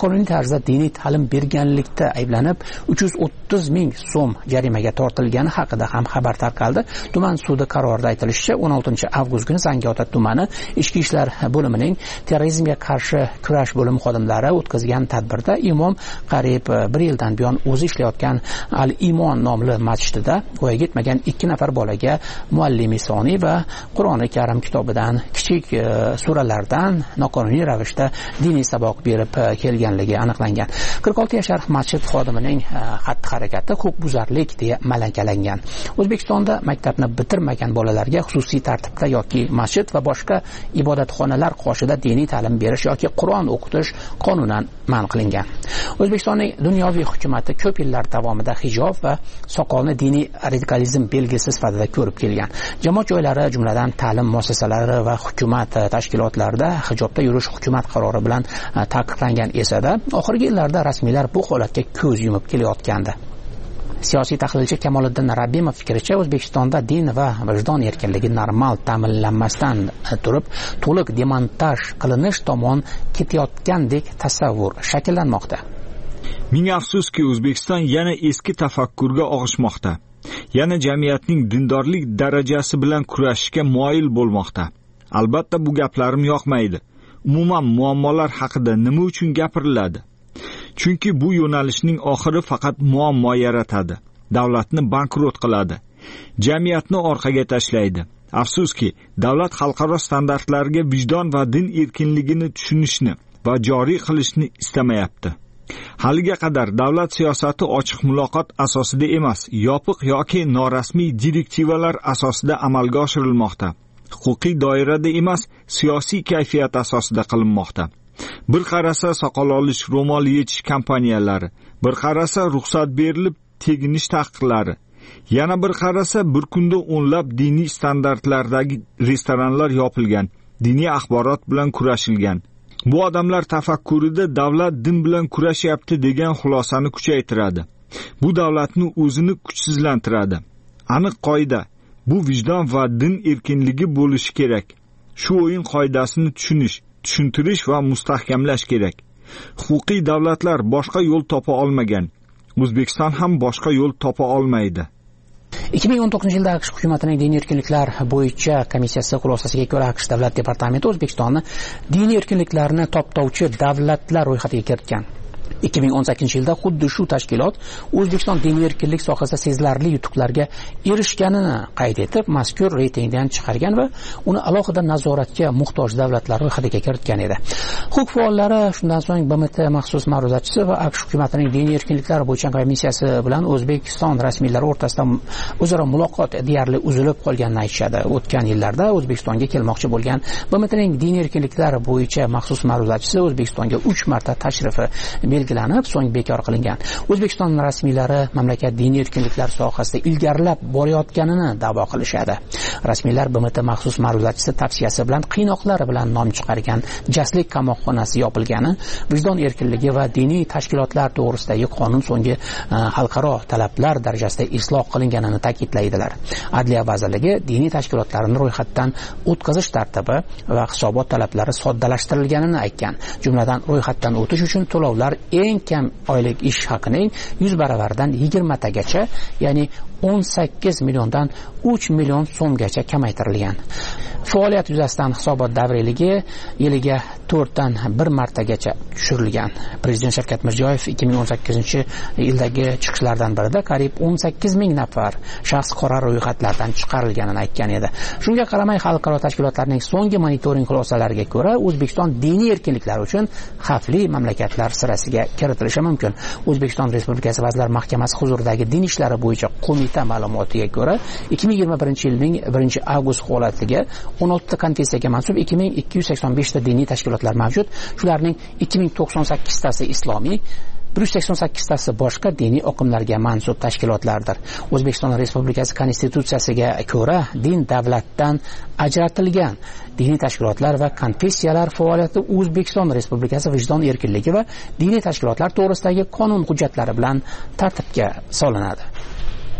noqonuniy tarzda diniy ta'lim berganlikda ayblanib uch yuz o'ttiz ming so'm jarimaga tortilgani haqida ham xabar tarqaldi. Tuman sudi qarorida aytilishicha, o'n oltinchi avgust kuni Zangiota tumani ichki ishlar bo'limining terrorizmga qarshi kurash bo'limi xodimlari o'tkazgan tadbirda imom qariyb bir yildan buyon o'zi ishlayotgan Al-Imon nomli masjidida voyaga yetmagan ikki nafar bolaga muallimi soniy va Qur'oni Karim kitobidan kichik e, suralardan noqonuniy ravishda diniy saboq berib e, kelganligi aniqlangan. qirq olti yashar masjid xodimining e, xatti-harakati huquqbuzarlik deya malakalangan. O'zbekistonda maktabni bitirmagan bolalarga xususiy tartibda yoki masjid va boshqa ibodatxonalar qoshida diniy ta'lim berish yoki Qur'on o'qitish qonunan man qilingan. O'zbekistonning dunyoviy hukumati ko'p yillar davomida hijob va soqolni diniy radikalizm belgisi sifatida ko'rib kelgan. Jamoat joylari, jumladan ta'lim muassasalari va hukumat tashkilotlarida hijobda yurish hukumat qarori bilan taqiqlangan esa-da, oxirgi yillarda rasmiylar bu holatga ko'z yumib kelayotgandi. Siyosiy tahlilchi Kamoliddin Rabbimov fikricha, O'zbekistonda din va vijdon erkinligi normal ta'minlanmasdan turib, to'liq demontaj qilinish tomon ketayotgandek tasavvur shakllanmoqda. Ming afsuski, O'zbekiston yana eski tafakkurga og'ishmoqda. Yana jamiyatning dindorlik darajasi bilan kurashishga moyil bo'lmoqda. Albatta bu gaplarim yoqmaydi. Umuman muammolar haqida nima uchun gapiriladi? Chunki bu yo'nalishning oxiri faqat muammo yaratadi. Davlatni bankrot qiladi. Jamiyatni orqaga tashlaydi. Afsuski, davlat xalqaro standartlarga vijdon va din erkinligini tushunishni va joriy qilishni istamayapti. Haliga qadar davlat siyosati ochiq muloqot asosida emas, yopiq yoki norasmiy direktivalar asosida amalga oshirilmoqda. Huquqiy doirada emas, siyosiy kayfiyat asosida qilinmoqda. Bir qarasa soqol olish, ro'mol yechish kompaniyalari, bir qarasa ruxsat berilib teginish taqiqlari, yana bir qarasa bir kunda o'nlab diniy standartlardagi restoranlar yopilgan, diniy axborot bilan kurashilgan. Bu odamlar tafakkurida davlat din bilan kurashyapti degan xulosani kuchaytiradi. Bu davlatni o'zini kuchsizlantiradi. Aniq qoida, bu vijdon va din erkinligi bo'lishi kerak. Shu o'yin qoidasini tushunish, tushuntirish va mustahkamlash kerak. Huquqiy davlatlar boshqa yo'l topa olmagan. O'zbekiston ham boshqa yo'l topa olmaydi. ikki ming o'n to'qqizinchi yilda AQSh hukumatining diniy erkinliklar bo'yicha komissiyasi xulosasiga ko'ra, AQSh davlat departamenti O'zbekistonni diniy erkinliklarni toptovchi davlatlar ro'yxatiga kiritgan. ikki ming o'n sakkizinchi yilda xuddi shu tashkilot O'zbekiston diniy erkinlik sohasida sezilarli yutuqlarga erishganini qayd etib, mazkur reytingdan chiqargan va uni alohida nazoratga muhtoj davlatlar ro'yxatiga kiritgan edi. Huquq faollari shundan so'ng B M T maxsus ma'ruzachisi va AQSh hukumatining diniy erkinliklar bo'yicha komissiyasi bilan O'zbekiston rasmiylari o'rtasida o'zaro muloqot deyarli uzilib qolganini aytishadi. O'tgan yillarda O'zbekistonga kelmoqchi bo'lgan B M Tning diniy erkinliklar bo'yicha maxsus ma'ruzachisi O'zbekistonga uch marta tashrifi belgilanib, so'ng bekor qilingan. O'zbekiston rasmiylari mamlakat diniy erkinliklar sohasida ilgarilab borayotganini da'vo qilishadi. Rasmiylar B M T maxsus ma'ruzachisi tavsiyasi bilan qiynoqlar bilan nom chiqargan jaslik qamoqxonasi yopilgani, vijdon erkinligi va diniy tashkilotlar to'g'risidagi qonun so'nggi xalqaro talablar darajasida isloh qilinganini ta'kidlaydilar. Adliya vazirligi diniy tashkilotlarni ro'yxatdan o'tkazish tartibi va hisobot talablari soddalashtirilganini aytgan. Jumladan ro'yxatdan o'tish uchun to'lovlar eng kam oylik ish haqining yuz baravaridan yigirma tagacha, ya'ni o'n sakkiz milliondan uch million so'mgacha kamaytirilgan. Faoliyat yuzasidan hisobot davriyligi yiliga to'rtdan bir martagacha tushirilgan. Prezident Shavkat Mirziyoyev ikki ming o'n sakkizinchi yildagi chiqishlardan birida qariyb o'n sakkiz ming nafar shaxs qora ro'yxatlardan chiqarilganini aytgan edi. Shunga qaramay, xalqaro tashkilotlarning so'nggi monitoring xulosalariga ko'ra, O'zbekiston diniy erkinliklar uchun xavfli mamlakatlar sirasiga kiritilishi mumkin. O'zbekiston Respublikasi Vazirlar Mahkamasi huzuridagi din ishlari bo'yicha qo'mita ma'lumotiga ko'ra, ikki ming yigirma birinchi yilning birinchi avgust holatiga o'n olti konfessiyaga mansub ikki ming ikki yuz sakson besh ta diniy tashkilotlar mavjud. Shularning ikki ming to'qson sakkiz tasi islomiy, bir yuz sakson sakkiz tasi boshqa diniy oqimlarga mansub tashkilotlardir. O'zbekiston Respublikasi Konstitutsiyasiga ko'ra, din davlatdan ajratilgan. Diniy tashkilotlar va konfessiyalar faoliyati O'zbekiston Respublikasi vijdon erkinligi va diniy tashkilotlar to'g'risidagi qonun hujjatlari bilan tartibga solinadi.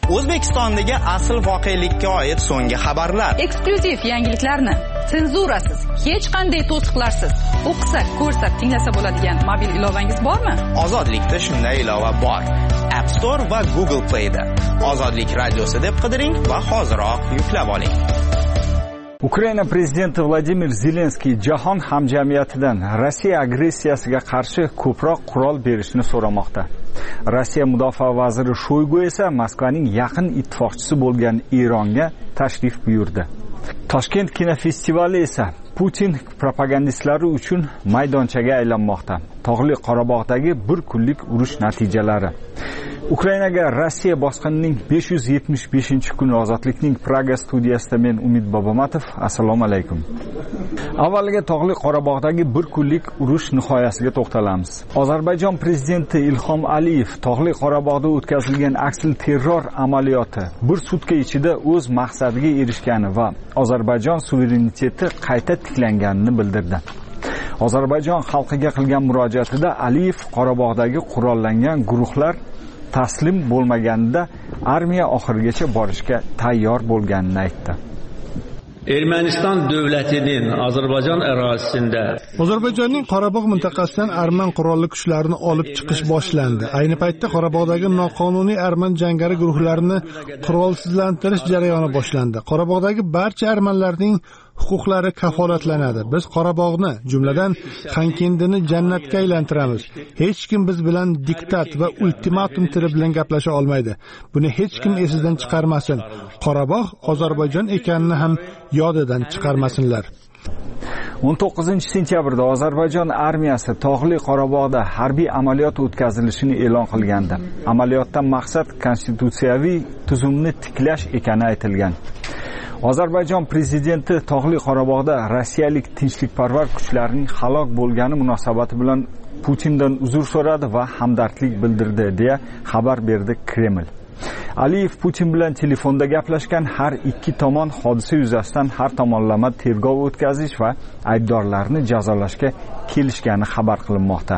O'zbekistondagi asl voqelikka oid so'nggi xabarlar, eksklyuziv yangiliklarni senzurasiz, hech qanday to'siqlarsiz o'qisa, ko'rsa, tinglasa bo'ladigan mobil ilovangiz bormi? Ozodlikda shunday ilova bor. App Store va Google Play da Ozodlik radiosi deb qidiring va hoziroq yuklab oling. Ukraina prezidenti Vladimir Zelenskiy jahon hamjamiyatidan Rossiya agressiyasiga qarshi ko'proq qurol berishni so'ramoqda. Rossiya mudofaa vaziri Shoygu esa Moskvaning yaqin ittifoqchisi bo'lgan Eronga tashrif buyurdi. Toshkent kinofestivali esa Putin propagandistlari uchun maydonchaga aylanmoqda. Tog'li Qorabog'dagi bir kunlik urush natijalari. Ukrainaga Rossiya bosqinining besh yuz yetmish beshinchi kuni Ozodlikning Praga studiyasida men Umid Bobomatov. Assalomu alaykum. Avvaliga Tog'li Qorabog'dagi bir kunlik urush nihoyasiga to'xtalamiz. Ozarbayjon prezidenti Ilhom Aliyev Tog'li Qorabog'da o'tkazilgan aksil terror amaliyoti bir sutka ichida o'z maqsadiga erishgani va Ozarbayjon suvereniteti qayta tiklanganini bildirdi. Ozarbayjon xalqiga qilgan murojaatida Aliyev Qorabog'dagi qurollangan guruhlar taslim bo'lmaganida armiya oxirigacha borishga tayyor bo'lganini aytdi. Ermənistan dövlətinin Azərbaycan ərazisində Ozarbayjonning Qorabog' mintaqasidan arman qurolli kuchlarini olib chiqish boshlandi. Ayni paytda Qorabog'dagi noqonuniy arman jangari guruhlarini qurolsizlantirish jarayoni boshlandi. Qorabog'dagi barcha armanlarning huquqlari kafolatlanadi. Biz Qorabog'ni, jumladan Xankendini jannatga aylantiramiz. Hech kim biz bilan diktat va ultimatum tili bilan gaplasha olmaydi. Buni hech kim esidan chiqarmasin. Qorabog' Ozarbayjon ekanini ham yodidan chiqarmasinlar. o'n to'qqizinchi sentyabrda Ozarbayjon armiyasi Tog'li Qorabog'da harbiy amaliyot o'tkazilishini e'lon qilgandi. Amaliyotdan maqsad konstitutsiyaviy tuzumni tiklash ekani aytilgan. Ozarbayjon prezidenti Tog'li Qorabog'da rossiyalik tinchlikparvar kuchlarning halok bo'lgani munosabati bilan Putindan uzr so'radi va hamdardlik bildirdi deya xabar berdi Kreml. Aliyev Putin bilan telefonda gaplashgan, har ikki tomon hodisa yuzasidan har tomonlama tergov o'tkazish va aybdorlarni jazolashga kelishgani xabar qilinmoqda.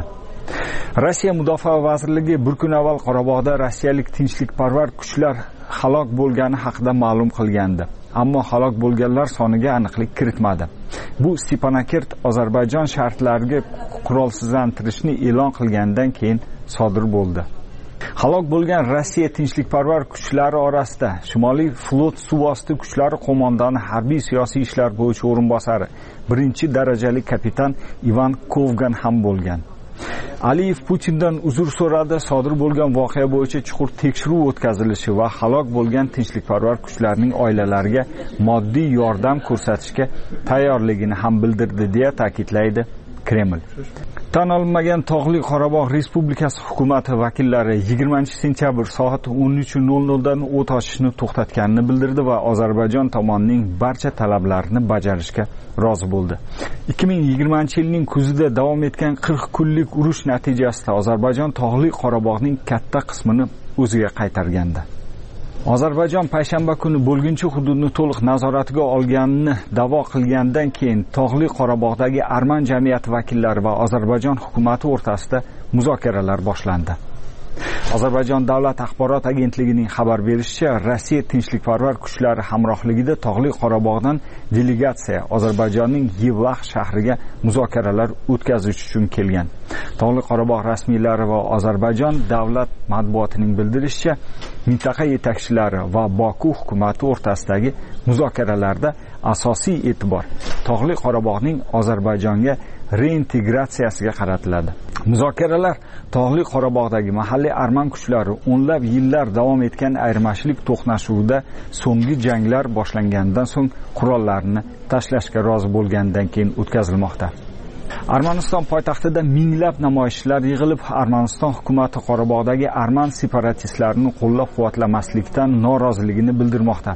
Rossiya Mudofaa vazirligi bir kun avval Qorabog'da rossiyalik tinchlikparvar kuchlar halok bo'lgani haqida ma'lum qilgandi. Ammo halok bo'lganlar soniga aniqlik kiritmadi. Bu Stepanakert Ozarbayjon shartlariga qurolsizlantirishni e'lon qilgandan keyin sodir bo'ldi. Halok bo'lgan Rossiya tinchlikparvar kuchlari orasida Shimoliy flot suvosti kuchlari qo'mondoni harbiy siyosiy ishlar bo'yicha o'rinbosari birinchi darajali kapitan Ivan Kovgan ham bo'lgan. Aliyev Putindan uzr so'radi, sodir bo'lgan voqea bo'yicha chuqur tekshiruv o'tkazilishi va halok bo'lgan tinchlikparvar kuchlarning oilalariga moddiy yordam ko'rsatishga tayyorligini ham bildirdi deya ta'kidlaydi Kreml. Tan olinmagan Tog'li Qorabog' Respublikasi hukumati vakillari yigirmanchi sentyabr soat o'n uch nol nol dan o't ochishni to'xtatganini bildirdi va Ozarbayjon tomonining barcha talablarini bajarishga rozi bo'ldi. ikki ming yigirmanchi yilning kuzida davom etgan qirq kunlik urush natijasida Ozarbayjon Tog'li Qorabog'ning katta qismini o'ziga qaytargandi. Ozarbayjon payshanba kuni bo'lguncha hududni to'liq nazoratiga olganini da'vo qilgandan keyin Tog'li Qorabog'dagi arman jamiyati vakillari va Ozarbayjon hukumati o'rtasida muzokaralar boshlandi. Ozarbayjon davlat axborot agentligining xabar berishicha, Rossiya tinchlikparvar kuchlari hamrohligida Tog'li Qorabog'dan delegatsiya Ozarbayjonning Yevlax shahriga muzokaralar o'tkazish uchun kelgan. Tog'li Qorabog' rasmiylari va Ozarbayjon davlat matbuotining bildirishicha, mintaqa yetakchilari va Boku hukumati o'rtasidagi muzokaralarda asosiy e'tibor Tog'li Qorabog'ning Ozarbayjonga reintegratsiyasiga qaratiladi. Muzokaralar Tog'li Qorabog'dagi mahalliy arman kuchlari o'nlab yillar davom etgan ayirmachilik to'qnashuvida so'nggi janglar boshlangandan so'ng qurollarni tashlashga rozi bo'lgandan keyin o'tkazilmoqda. Armaniston poytaxtida minglab namoyishchilar yig'ilib, Armaniston hukumati Qorabog'dagi arman separatistlarini qo'llab-quvvatlamaslikdan noroziligini bildirmoqda.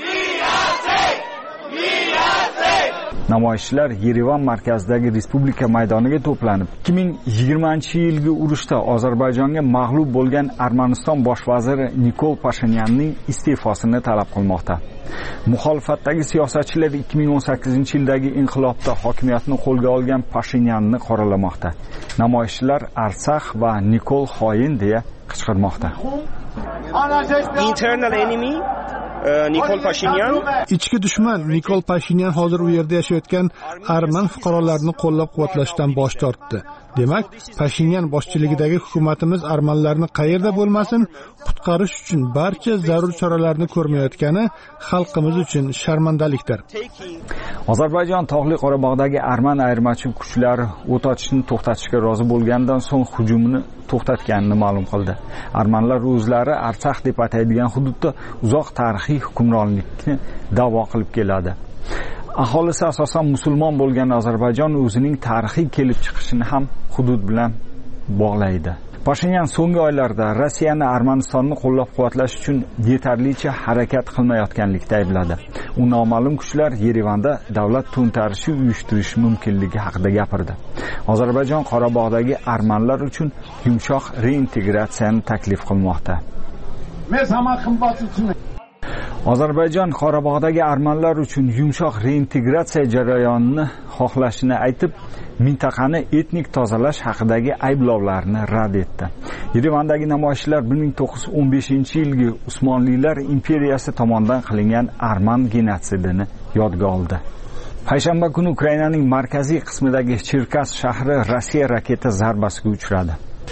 Namoyishchilar Yerevan markazidagi Respublika maydoniga to'planib, ikki ming yigirmanchi yilgi urushda Ozarbayjonga mag'lub bo'lgan Armaniston bosh vaziri Nikol Pashinyanning iste'fosini talab qilmoqda. Muxolifatdagi siyosatchilar ikki ming o'n sakkizinchi yildagi inqilobda hokimiyatni qo'lga olgan Pashinyanni qoralamoqda. Namoyishchilar Arsax va Nikol xoin deya qichqirmoqda. Internal enemy Nikol Pashinyan. Ichki dushman Nikol Pashinyan hozir u yerda yashayotgan arman fuqarolarini qo'llab-quvvatlashdan bosh tortdi. Demak, Pashinyan boshchiligidagi hukumatimiz armanlarni qayerda bo'lmasin, qutqarish uchun barcha zarur choralarni ko'rmayotgani xalqimiz uchun sharmandalikdir. Ozarbayjon Tog'li Qorabog'dagi arman ayirmachi kuchlari o't ochishni to'xtatishga rozi bo'lgandan so'ng hujumni to'xtatganini ma'lum qildi. Armanlar o'zlari Artsakh deb ataydigan hududda uzoq tarixiy hukmronlikni da'vo qilib keladi. Aholisi asosan musulmon bo'lgan Ozarbayjon o'zining tarixiy kelib chiqishini ham hudud bilan bog'laydi. Pashinyan so'nggi oylarda Rossiyani Armanistonni qo'llab-quvvatlash uchun yetarlicha harakat qilmayotganlikda aybladi. U noma'lum kuchlar Yerevanda davlat to'ntarishi uyushtirish mumkinligi haqida gapirdi. Ozarbayjon Qorabog'dagi armanlar uchun yumshoq reintegratsiyani taklif qilmoqda. Ozarbayjon Qorabog'dagi armanlar uchun yumshoq reintegratsiya jarayonini xohlashini aytib, mintaqani etnik tozalash haqidagi ayblovlarni rad etdi. Yerevandagi namoyishlar bir ming to'qqiz yuz o'n beshinchi yilgi Usmonlilar imperiyasi tomonidan qilingan arman genotsidini yodga oldi. Payshanba kuni Ukrainaning markaziy qismidagi Cherkas shahri Rossiya raketa zarbasiga uchradi.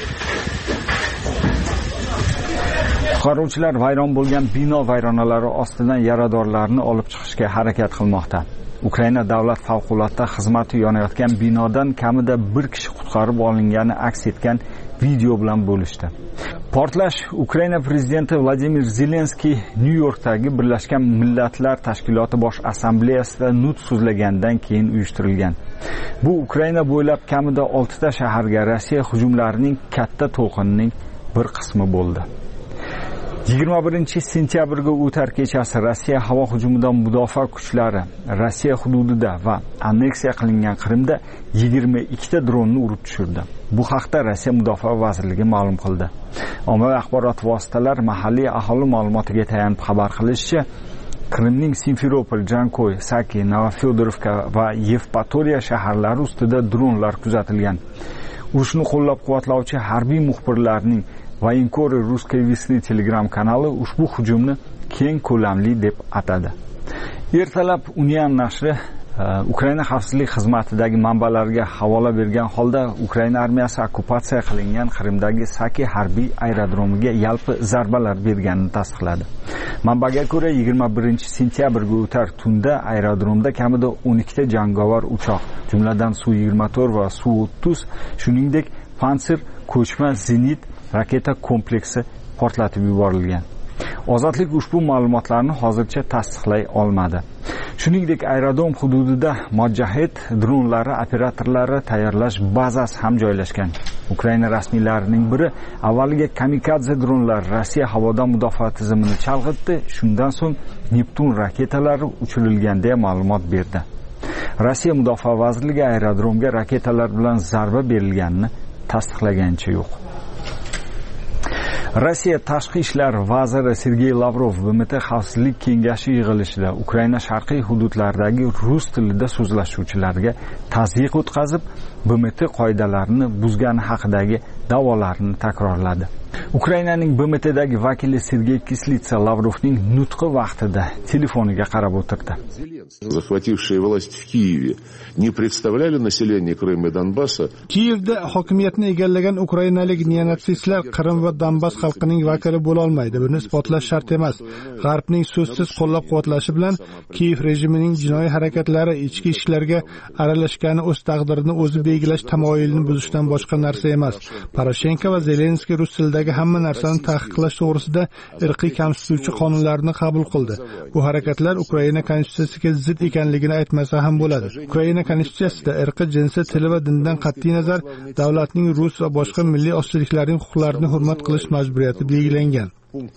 Qutqaruvchilar vayron bo'lgan bino vayronalari ostidan yaradorlarni olib chiqishga harakat qilmoqda. Ukraina davlat favqulodda xizmati yonayotgan binodan kamida bir kishi qutqarib olingani aks etgan video bilan bo'lishdi. Portlash Ukraina prezidenti Vladimir Zelenskiy Nyu-Yorkdagi Birlashgan Millatlar Tashkiloti bosh assambleyasida nutq so'zlagandan keyin uyushtirilgan. Bu Ukraina bo'ylab kamida olti ta shaharga Rossiya hujumlarining katta to'lqinining bir qismi bo'ldi. yigirma birinchi sentyabrga o'tar kechasi Rossiya havo hujumidan mudofaa kuchlari Rossiya hududida va anneksiya qilingan Qrimda yigirma ikkita dronni urib tushirdi. Bu haqda Rossiya Mudofaa vazirligi ma'lum qildi. Ommaviy axborot vositalari mahalliy aholi ma'lumotiga tayanib xabar qilishicha, Qrimning Simferopol, Jankoy, Saki, Novofyodorovka va Yevpatoriya shaharlari ustida dronlar kuzatilgan. Urushni qo'llab-quvvatlovchi harbiy muxbirlarning Voyenkory Ruskiy Visny Telegram kanali ushbu hujumni keng ko'lamli deb atadi. Ertalab Union nashri Ukraina xavfsizlik xizmatidagi manbalarga havola bergan holda Ukraina armiyasi okkupatsiya qilingan Qrimdagi Saki harbiy aerodromiga yalpi zarbalar berganini tasdiqladi. Manbaga ko'ra yigirma birinchi sentyabrga o'tar tunda aerodromda kamida o'n ikkita jangovar uchoq, jumladan Su yigirma to'rt va Su o'ttiz, shuningdek Pantsir ko'chma zenit raketa kompleksi portlatib yuborilgan. Ozodlik ushbu ma'lumotlarni hozircha tasdiqlay olmadi. Shuningdek, aerodrom hududida Mojahed dronlari operatorlari tayyorlash bazasi ham joylashgan. Ukraina rasmiylarining biri avvaliga kamikadze dronlar Rossiya havodan mudofaa tizimini chalg'itdi, shundan so'ng Neptun raketalari uchirilgan deya ma'lumot berdi. Rossiya Mudofaa vazirligi aerodromga raketalar bilan zarba berilganini tasdiqlaganicha yo'q. Rossiya tashqi ishlar vaziri Sergey Lavrov B M T Xavfsizlik kengashi yig'ilishida Ukraina sharqiy hududlaridagi rus tilida so'zlashuvchilarga tazyiq o'tkazib, B M T qoidalarini buzgani haqidagi da'volarini takrorladi. Ukrainaning B M T'dagi vakili Sergey Kislitsa Lavrovning nutqi vaqtida telefoniga qarab o'tirdi. Захватившие власть в Киеве не представляли население Крыма и Донбасса. Kiyevda hokimiyatni egallagan ukrainalik neonatsistlar Qrim va Donbass xalqining vakili bo'la olmaydi. Buni isbotlash shart emas. G'arbning so'zsiz qo'llab-quvvatlashi bilan Kiyev rejimining jinoiy harakatlari ichki ishlarga aralashgani o'z taqdirini o'zi belgilash tamoyilini buzishdan boshqa narsa emas. Poroshenko va Zelenskiy rus tilidagi hamma narsani taqiqlash to'g'risida irqiy kamsituvchi qonunlarni qabul qildi. Bu harakatlar Ukraina konstitutsiyasiga zid ekanligini aytmasa ham bo'ladi. Ukraina konstitutsiyasida irqi, jinsi, tili va dindan qat'iy nazar davlatning rus va boshqa milliy ozchiliklarning huquqlarini hurmat qilish majburiyati belgilangan.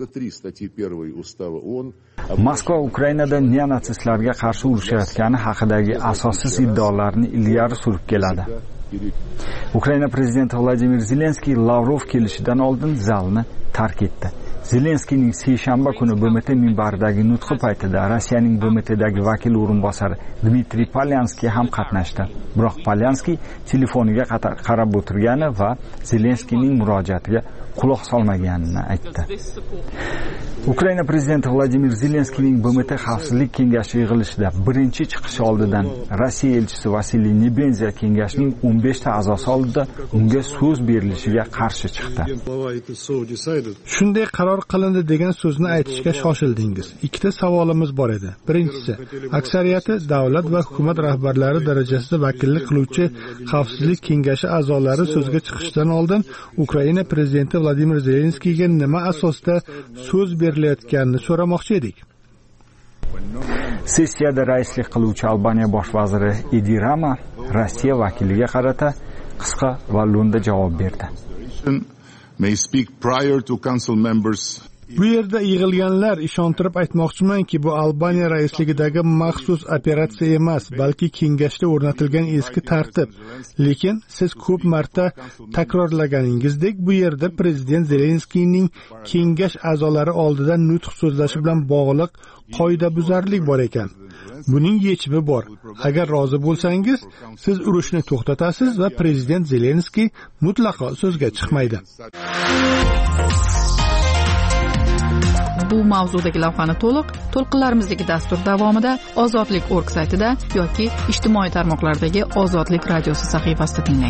Moskva Ukrainada neonatsistlarga qarshi urushayotgani haqidagi asossiz iddaolarni ilgari surib keladi. Ukraina prezidenti Vladimir Zelenskiy Lavrov kelishidan oldin zalni tark etdi. Zelenskiyning seshanba kuni B M T minbaridagi nutqi paytida Rossiyaning B M T'dagi vakil o'rinbosari Dmitriy Polyanskiy ham qatnashdi. Biroq Polyanskiy telefoniga qarab o'tirgani va Zelenskiyning murojaatiga quloq solmaganini aytdi. Ukraina prezidenti Vladimir Zelenskiyning B M T Xavfsizlik kengashi yig'ilishida birinchi chiqishi oldidan Rossiya elchisi Vasiliy Nebenziya kengashning o'n besh ta a'zosi oldida unga so'z berilishiga qarshi chiqdi. Shunday qaror qilindi degan so'zni aytishga shoshildingiz. Ikkita savolimiz bor edi. Birinchisi, aksariyati davlat va hukumat rahbarlari darajasida vakillik qiluvchi Xavfsizlik kengashi a'zolari so'zga chiqishdan oldin Ukraina prezidenti Vladimir Zelenskiyga nima asosda so'z berilayotganini so'ramoqchi edik. Sessiyada raislik qiluvchi Albaniya bosh vaziri Edi Rama Rossiya vakiliga qarata qisqa va lo'nda javob berdi. May speak prior to council members. Bu yerda yig'ilganlar ishontirib aytmoqchimanki, bu Albaniya raisligidagi maxsus operatsiya emas, balki kengashda o'rnatilgan eski tartib. Lekin siz ko'p marta takrorlaganingizdek, bu yerda prezident Zelenskiyning kengash a'zolari oldida nutq so'zlashi bilan bog'liq qoidabuzarlik bor ekan. Buning yechimi bor. Agar rozi bo'lsangiz, siz urushni to'xtatasiz va prezident Zelenskiy mutlaqo so'zga chiqmaydi. Bu mavzudagi lavhani to'liq to'lqinlarimizdagi dastur davomida Ozodlik nokta org saytida yoki ijtimoiy tarmoqlardagi Ozodlik radiosi sahifasida tinglang.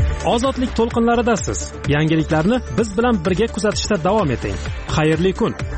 Ozodlik to'lqinlaridasiz. Yangiliklarni biz bilan birga kuzatishda davom eting. Xayrli kun.